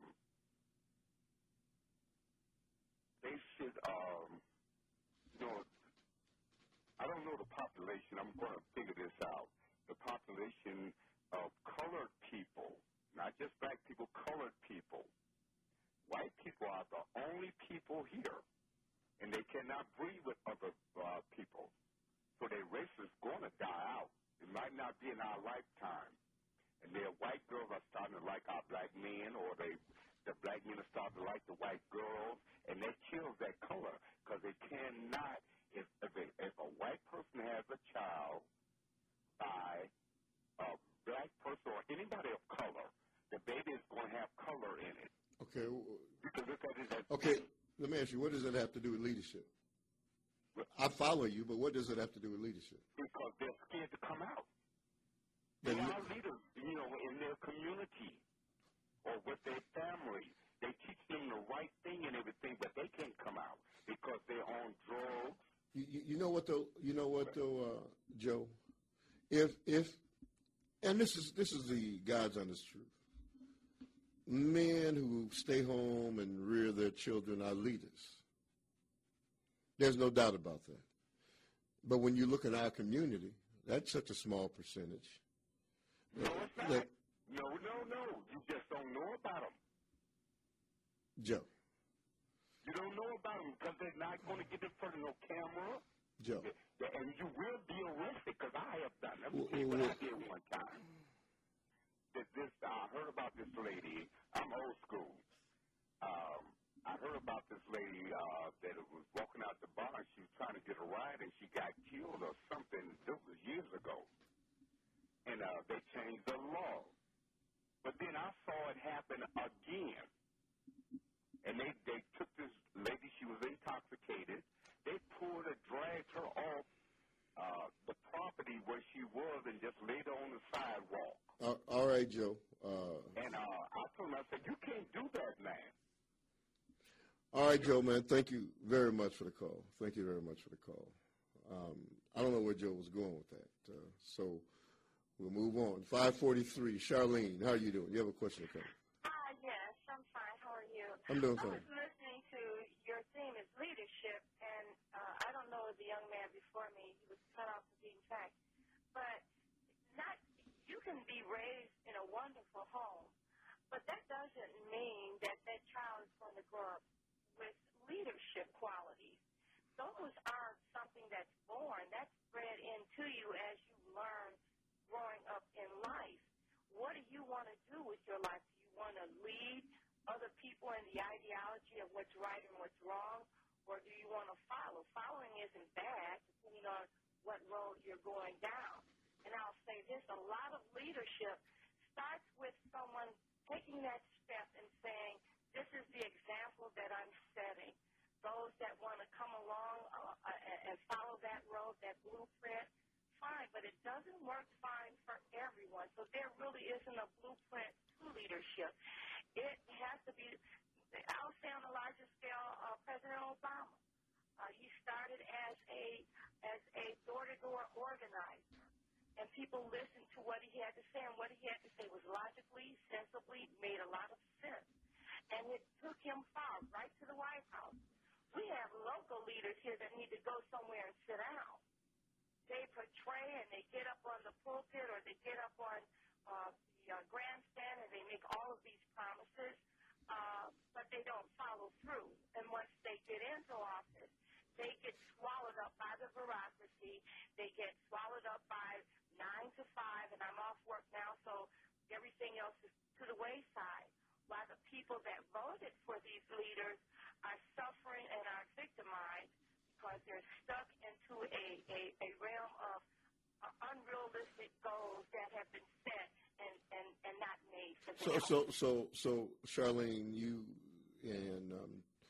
they should, um, you know, I don't know know the population. I'm going to figure this out. The population of colored people, not just black people, colored people. White people are the only people here, and they cannot breed with other uh, people. So their race is going to die out. It might not be in our lifetime. And their white girls are starting to like our black men, or they, the black men are starting to like the white girls, and that kills that color because they cannot, if, if, a, if a white person has a child by a black person or anybody of color, the baby is going to have color in it. Okay. You can look at it as Okay, let me ask you, what does it have to do with leadership? I follow you, but what does it have to do with leadership? Because they're scared to come out. Then They you- are leaders, you know, in their community or with their family. They teach them the right thing and everything, but they can't come out because they're on drugs. You, you, you know what though? You know what though, uh, Joe? If if, and this is this is the God's honest truth. Men who stay home and rear their children are leaders. There's no doubt about that. But when you look at our community, that's such a small percentage. No, it's not. That- No, no, no. You just don't know about them. Joe, You don't know about them because they're not going to get in front of no camera. Joe. And you will be arrested because I have done it. Let me Well, tell you what well, I did one time. That this, I heard about this lady. I'm old school. Um, I heard about this lady uh, that was walking out the bar. And she was trying to get a ride, and she got killed or something. This was years ago. And uh, they changed the law. But then I saw it happen again. And they, they took this lady. She was intoxicated. They pulled her, dragged her off uh, the property where she was and just laid her on the sidewalk. Uh, all right, Joe. Uh, And uh, I told him, I said, you can't do that, man. all right, Joe, man. Thank you very much for the call. Thank you very much for the call. Um, I don't know where Joe was going with that. Uh, so we'll move on. five forty-three, Charlene, how are you doing? You have a question or comment? Ah, yes, I'm fine. How are you? I'm doing I fine. was listening to your theme is leadership, and uh, I don't know the young man before me. He was cut off the beaten track. But not, you can be raised in a wonderful home, but that doesn't mean that that child is going to grow up with leadership qualities. Those aren't something that's born. That's bred into you as you learn growing up in life. What do you want to do with your life? Do you want to lead other people in the ideology of what's right and what's wrong, or do you want to follow? Following isn't bad, depending on what road you're going down. And I'll say this, a lot of leadership starts with someone taking that step and saying, this is the example that I'm setting. Those that want to come along uh, and follow that road, that blueprint, fine, but it doesn't work fine for everyone. So there really isn't a blueprint to leadership. It has to be, I'll say on a larger scale, uh, President Obama. Uh, he started as a as a door-to-door organizer, and people listened to what he had to say, and what he had to say was logically, sensibly, made a lot of sense. And it took him far, right to the White House. We have local leaders here that need to go somewhere and sit down. They portray and they get up on the pulpit or they get up on uh, the uh, grandstand and they make all of these promises, uh, but they don't follow through. And once they get into office, they get swallowed up by the bureaucracy. They get swallowed up by nine to five, and I'm off work now, so everything else is to the wayside. While the people that voted for these leaders are suffering and are victimized because they're stuck into a, a, a realm of uh, unrealistic goals that have been set and, and, and not made for them. So, so, so, so, Charlene, you and um,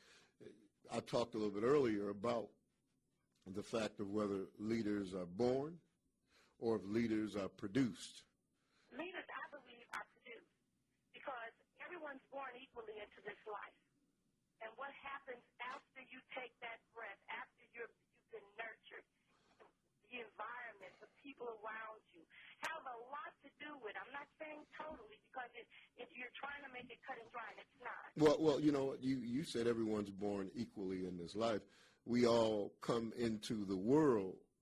I talked a little bit earlier about the fact of whether leaders are born or if leaders are produced. Leaders, I believe, are produced because everyone's born equally into this life. And what happens after you take that breath, after you're, you've been nurtured, the environment, the people around you, have a lot to do with it. I'm not saying totally because it, if you're trying to make it cut and dry, and it's not. Well, well, you know, you, you said everyone's born equally in this life. We all come into the world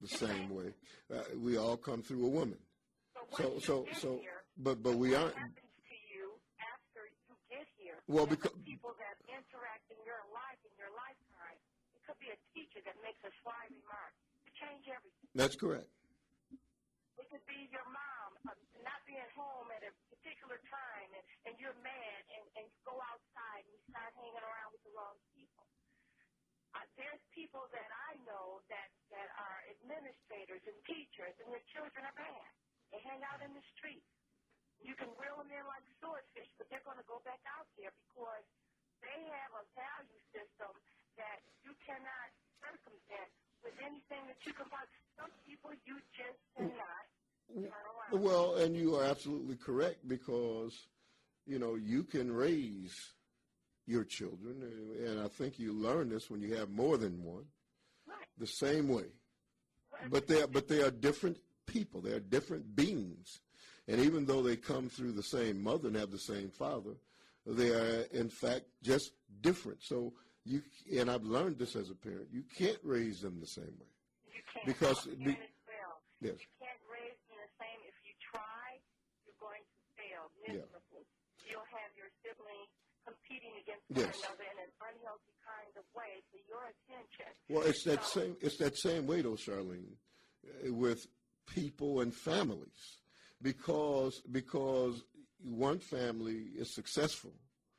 the same way. Uh, we all come through a woman. So, so, so, so here, but, but we aren't. What happens to you after you get here? Well, and because the people that interact in your life, in your lifetime, it could be a teacher that makes a sly remark to change everything. That's correct. It could be your mom uh, not being home at a particular time, and, and you're mad, and, and you go outside and you start hanging around with the wrong people. Uh, there's people that I know that, that are administrators and teachers, and their children are bad. They hang out in the street. You can reel them in like swordfish, but they're going to go back out there because they have a value system that you cannot circumvent with anything that you can find. Some people you just cannot turn around. Well, and you are absolutely correct because, you know, you can raise your children, and I think you learn this when you have more than one, right. the same way. Right. But they are, but they are different people. They are different beings. And even though they come through the same mother and have the same father, they are, in fact, just different. So you, and I've learned this as a parent, you can't raise them the same way. You can't. Because, And be, as well. yes. You can't raise them the same. If you try, you're going to fail miserably. Yeah. You'll have your siblings competing against one yes. another in an unhealthy kind of way for your attention. Well, it's that so, same it's that same way though, Charlene, uh, with people and families, because because one family is successful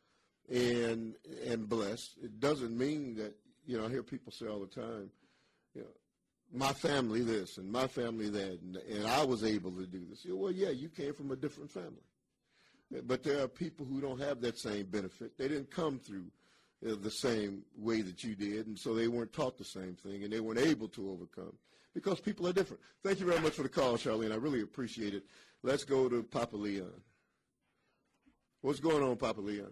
and and blessed. It doesn't mean that, you know, I hear people say all the time, you know, my family this and my family that, and, and I was able to do this. Well, yeah, you came from a different family. But there are people who don't have that same benefit. They didn't come through uh, the same way that you did, and so they weren't taught the same thing, and they weren't able to overcome because people are different. Thank you very much for the call, Charlene. I really appreciate it. Let's go to Papa Leon. What's going on, Papa Leon?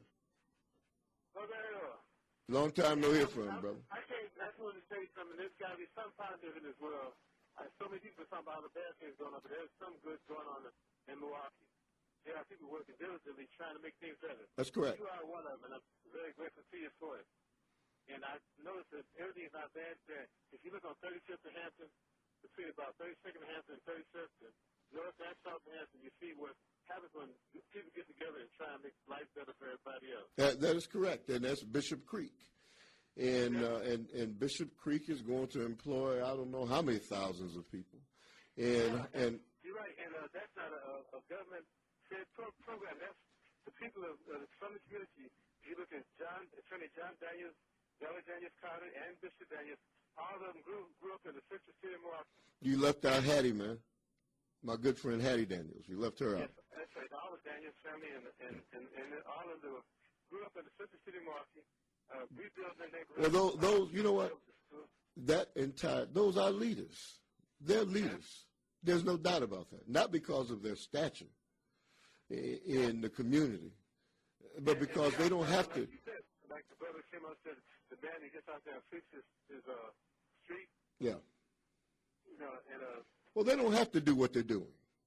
Long time no hear from him, brother. I, can't, I just wanted to say something. There's got to be some positive in this world. Uh, so many people are talking about all the bad things going on, but there's some good going on in Milwaukee. There are people working diligently trying to make things better. That's correct. You are one of them, and I'm very grateful to you for it. And I noticed that everything is not bad there. If you look on thirty-fifth and Hampton, between about thirty-second and Hampton and thirty-fifth and North and South Hampton, you see what happens when people get together and try and make life better for everybody else. That, that is correct, and that's Bishop Creek. And, yeah. uh, and and Bishop Creek is going to employ I don't know how many thousands of people. And yeah, and you're right, and uh, that's not a, a government Pro- program. That's the people of, uh, from the community. If you look at John, Attorney John Daniels, Bella Daniels Carter, and Bishop Daniels, all of them grew, grew up in the Central City of Milwaukee. You left out Hattie, man. My good friend Hattie Daniels. You left her out. Yes, that's right. All of Daniels' family and, and, and, and all of them grew up in the Central City of Milwaukee, uh, rebuilt their neighborhood. Well, those, those, you know what? That entire, those are leaders. They're leaders. There's no doubt about that. Not because of their stature in the community, but because they don't have to. Like you said, like the brother came out and said, the man who gets out there and fixes his uh, street. Yeah. You know, and uh. Well, they don't have to do what they're doing,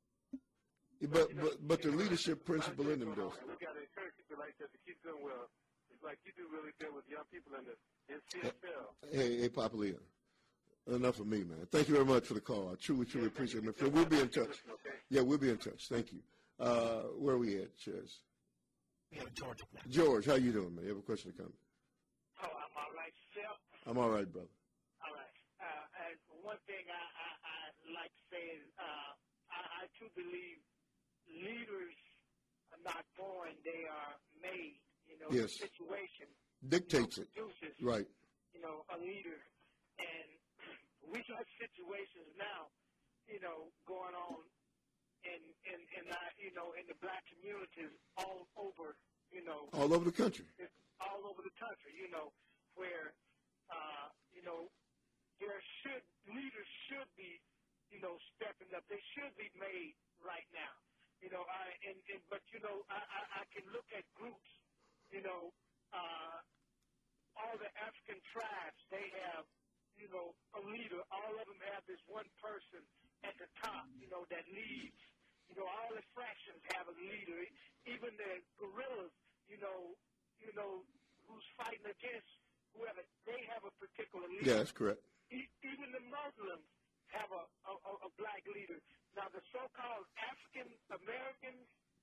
but but but the leadership principle in them does. We got to encourage people like that to keep doing well. It's like you do really good with young people in the in C F L. Hey, hey, Papa Leon. Enough of me, man. Thank you very much for the call. I truly, truly appreciate it. We'll be in touch. Yeah, we'll be in touch. Thank you. Uh, where are we at, Chaz? We have George. George, how you doing, man? You have a question to come? Oh, I'm all right, Phil. I'm all right, brother. All right. Uh, and one thing I, I, I like to say is uh, I, I too believe leaders are not born; they are made. You know, yes. The situation dictates you know, produces, it. Right. You know, a leader, and we got situations now, you know, going on. In, in, in our, you know, in the black communities all over, you know. All over the country. All over the country, you know, where, uh, you know, there should, leaders should be, you know, stepping up. They should be made right now. You know, I, and, and but, you know, I, I, I can look at groups, you know, uh, all the African tribes, they have, you know, a leader. All of them have this one person at the top, you know, that leads. You know, all the fractions have a leader. Even the guerrillas, you know, you know, who's fighting against whoever, they have a particular leader. Yeah, that's correct. E- even the Muslims have a, a, a black leader. Now, the so-called African Americans,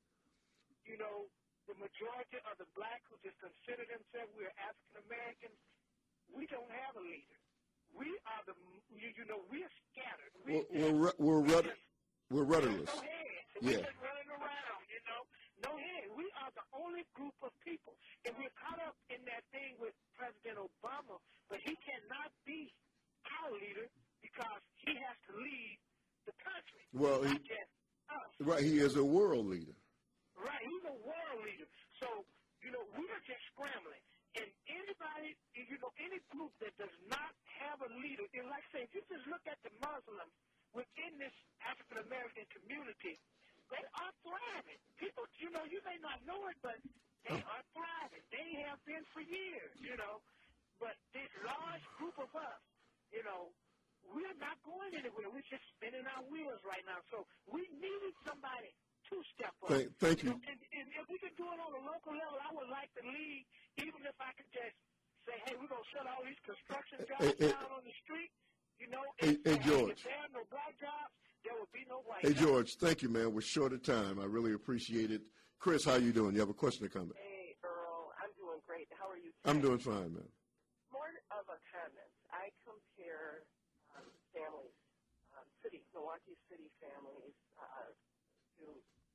you know, the majority of the black who just consider themselves we're African Americans, we don't have a leader. We are the, you, you know, we're scattered. We we're, we're, we're, rudder, we're rudderless. No heads. Yeah. We're just running around, you know. No head. We are the only group of people. And we're caught up in that thing with President Obama, but he cannot be our leader because he has to lead the country. Well, he, not just us. Right, he is a world leader. Right, he's a world leader. So, you know, we are just scrambling. And anybody, you know, any group that does not have a leader, and like I say, if you just look at the Muslims within this African-American community, they are thriving. People, you know, you may not know it, but they are thriving. They have been for years, you know. But this large group of us, you know, we're not going anywhere. We're just spinning our wheels right now. So we need somebody to step up. Thank, thank you. you know, and, and if we can do it on a local level, I would like the league, even if I could just say, hey, we're going to shut all these construction jobs hey, down hey, on the street, you know, and, and, hey, George. If there are no black jobs, there will be no white Hey, jobs. George, thank you, man. We're short of time. I really appreciate it. Chris, how you doing? You have a question or comment? Hey, Earl, I'm doing great. How are you today? I'm doing fine, man. More of a comment. I compare um, families, um, city, Milwaukee City families, uh, to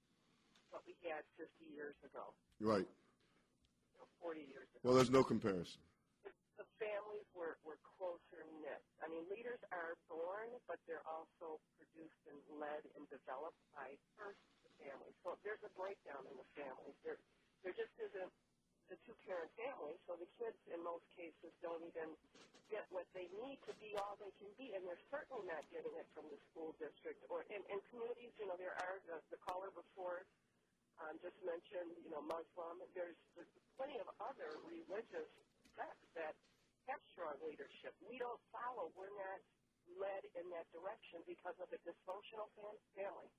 what we had fifty years ago. Right. You know, forty years ago. Well, there's no comparison. The, the families were, were closer knit. I mean, leaders are born, but they're also produced and led and developed by first the family. So there's a breakdown in the families. There, there just isn't the two-parent family, so the kids in most cases don't even get what they need to be all they can be, and they're certainly not getting it from the school district or in, in communities. You know, there are the, the caller before um, just mentioned, you know, Muslim. There's, there's plenty of other religious sects that have strong leadership. We don't follow. We're not led in that direction because of a dysfunctional family.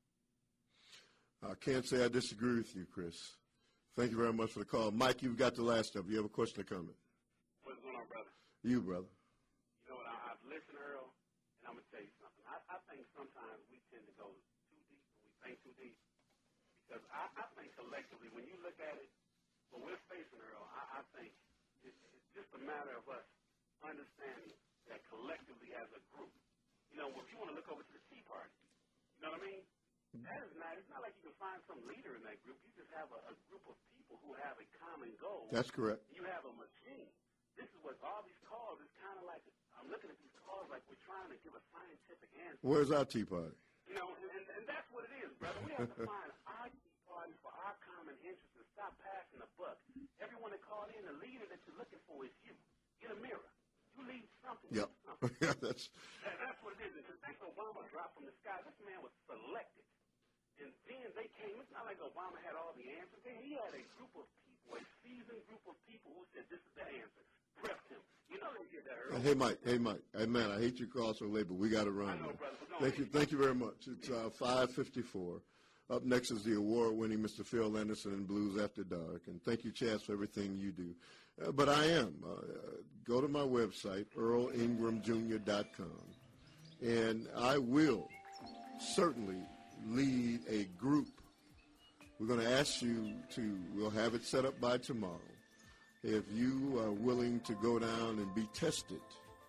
I can't say I disagree with you, Chris. Thank you very much for the call. Mike, you've got the last of it. You have a question or comment? What's going on, brother? You, brother. You know what, I, I've listened, Earl, and I'm going to tell you something. I, I think sometimes we tend to go too deep, and we think too deep. Because I, I think collectively, when you look at it, what we're facing, Earl, I, I think it's, it's just a matter of us understanding that collectively as a group, you know, if you want to look over to the Tea Party, you know what I mean? That is not, it's not like you can find some leader in that group. You just have a, a group of people who have a common goal. That's correct. You have a machine. This is what all these calls is kind of like, I'm looking at these calls like we're trying to give a scientific answer. Where's our Tea Party? You know, and, and, and that's what it is, brother. We have to find our Tea Party for our common interests and stop passing the buck. Everyone that called in, the leader that you're looking for is you. Get a mirror. You lead something. Yep. Something. that's, and that's what it is. And to think Obama dropped from the sky, this man was selected. And then they came, it's not like Obama had all the answers. He had a group of people, a seasoned group of people who said, this is the answer. Prepped him. You know they did that earlier. Hey, Mike. Hey, Mike. Hey, man, I hate your call so late, but we got to run. I know, brother. No, thank you. Thank you very much. It's uh, five fifty-four. Up next is the award-winning Mister Phil Anderson in Blues After Dark. And thank you, Chaz, for everything you do. Uh, but I am. Uh, go to my website, earl ingram junior dot com, and I will certainly lead a group. We're going to ask you to, we'll have it set up by tomorrow. If you are willing to go down and be tested,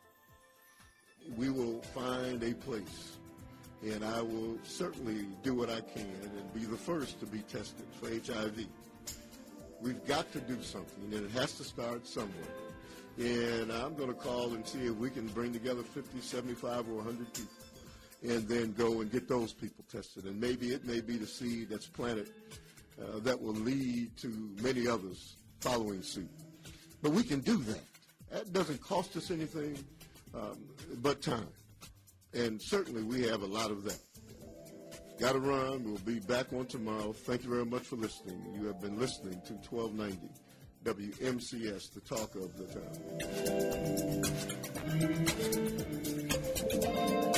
we will find a place. And I will certainly do what I can and be the first to be tested for H I V. We've got to do something, and it has to start somewhere. And I'm going to call and see if we can bring together fifty, seventy-five, or one hundred people, and then go and get those people tested. And maybe it may be the seed that's planted uh, that will lead to many others following suit. But we can do that. That doesn't cost us anything um, but time. And certainly we have a lot of that. Got to run. We'll be back on tomorrow. Thank you very much for listening. You have been listening to twelve ninety W M C S, the talk of the town.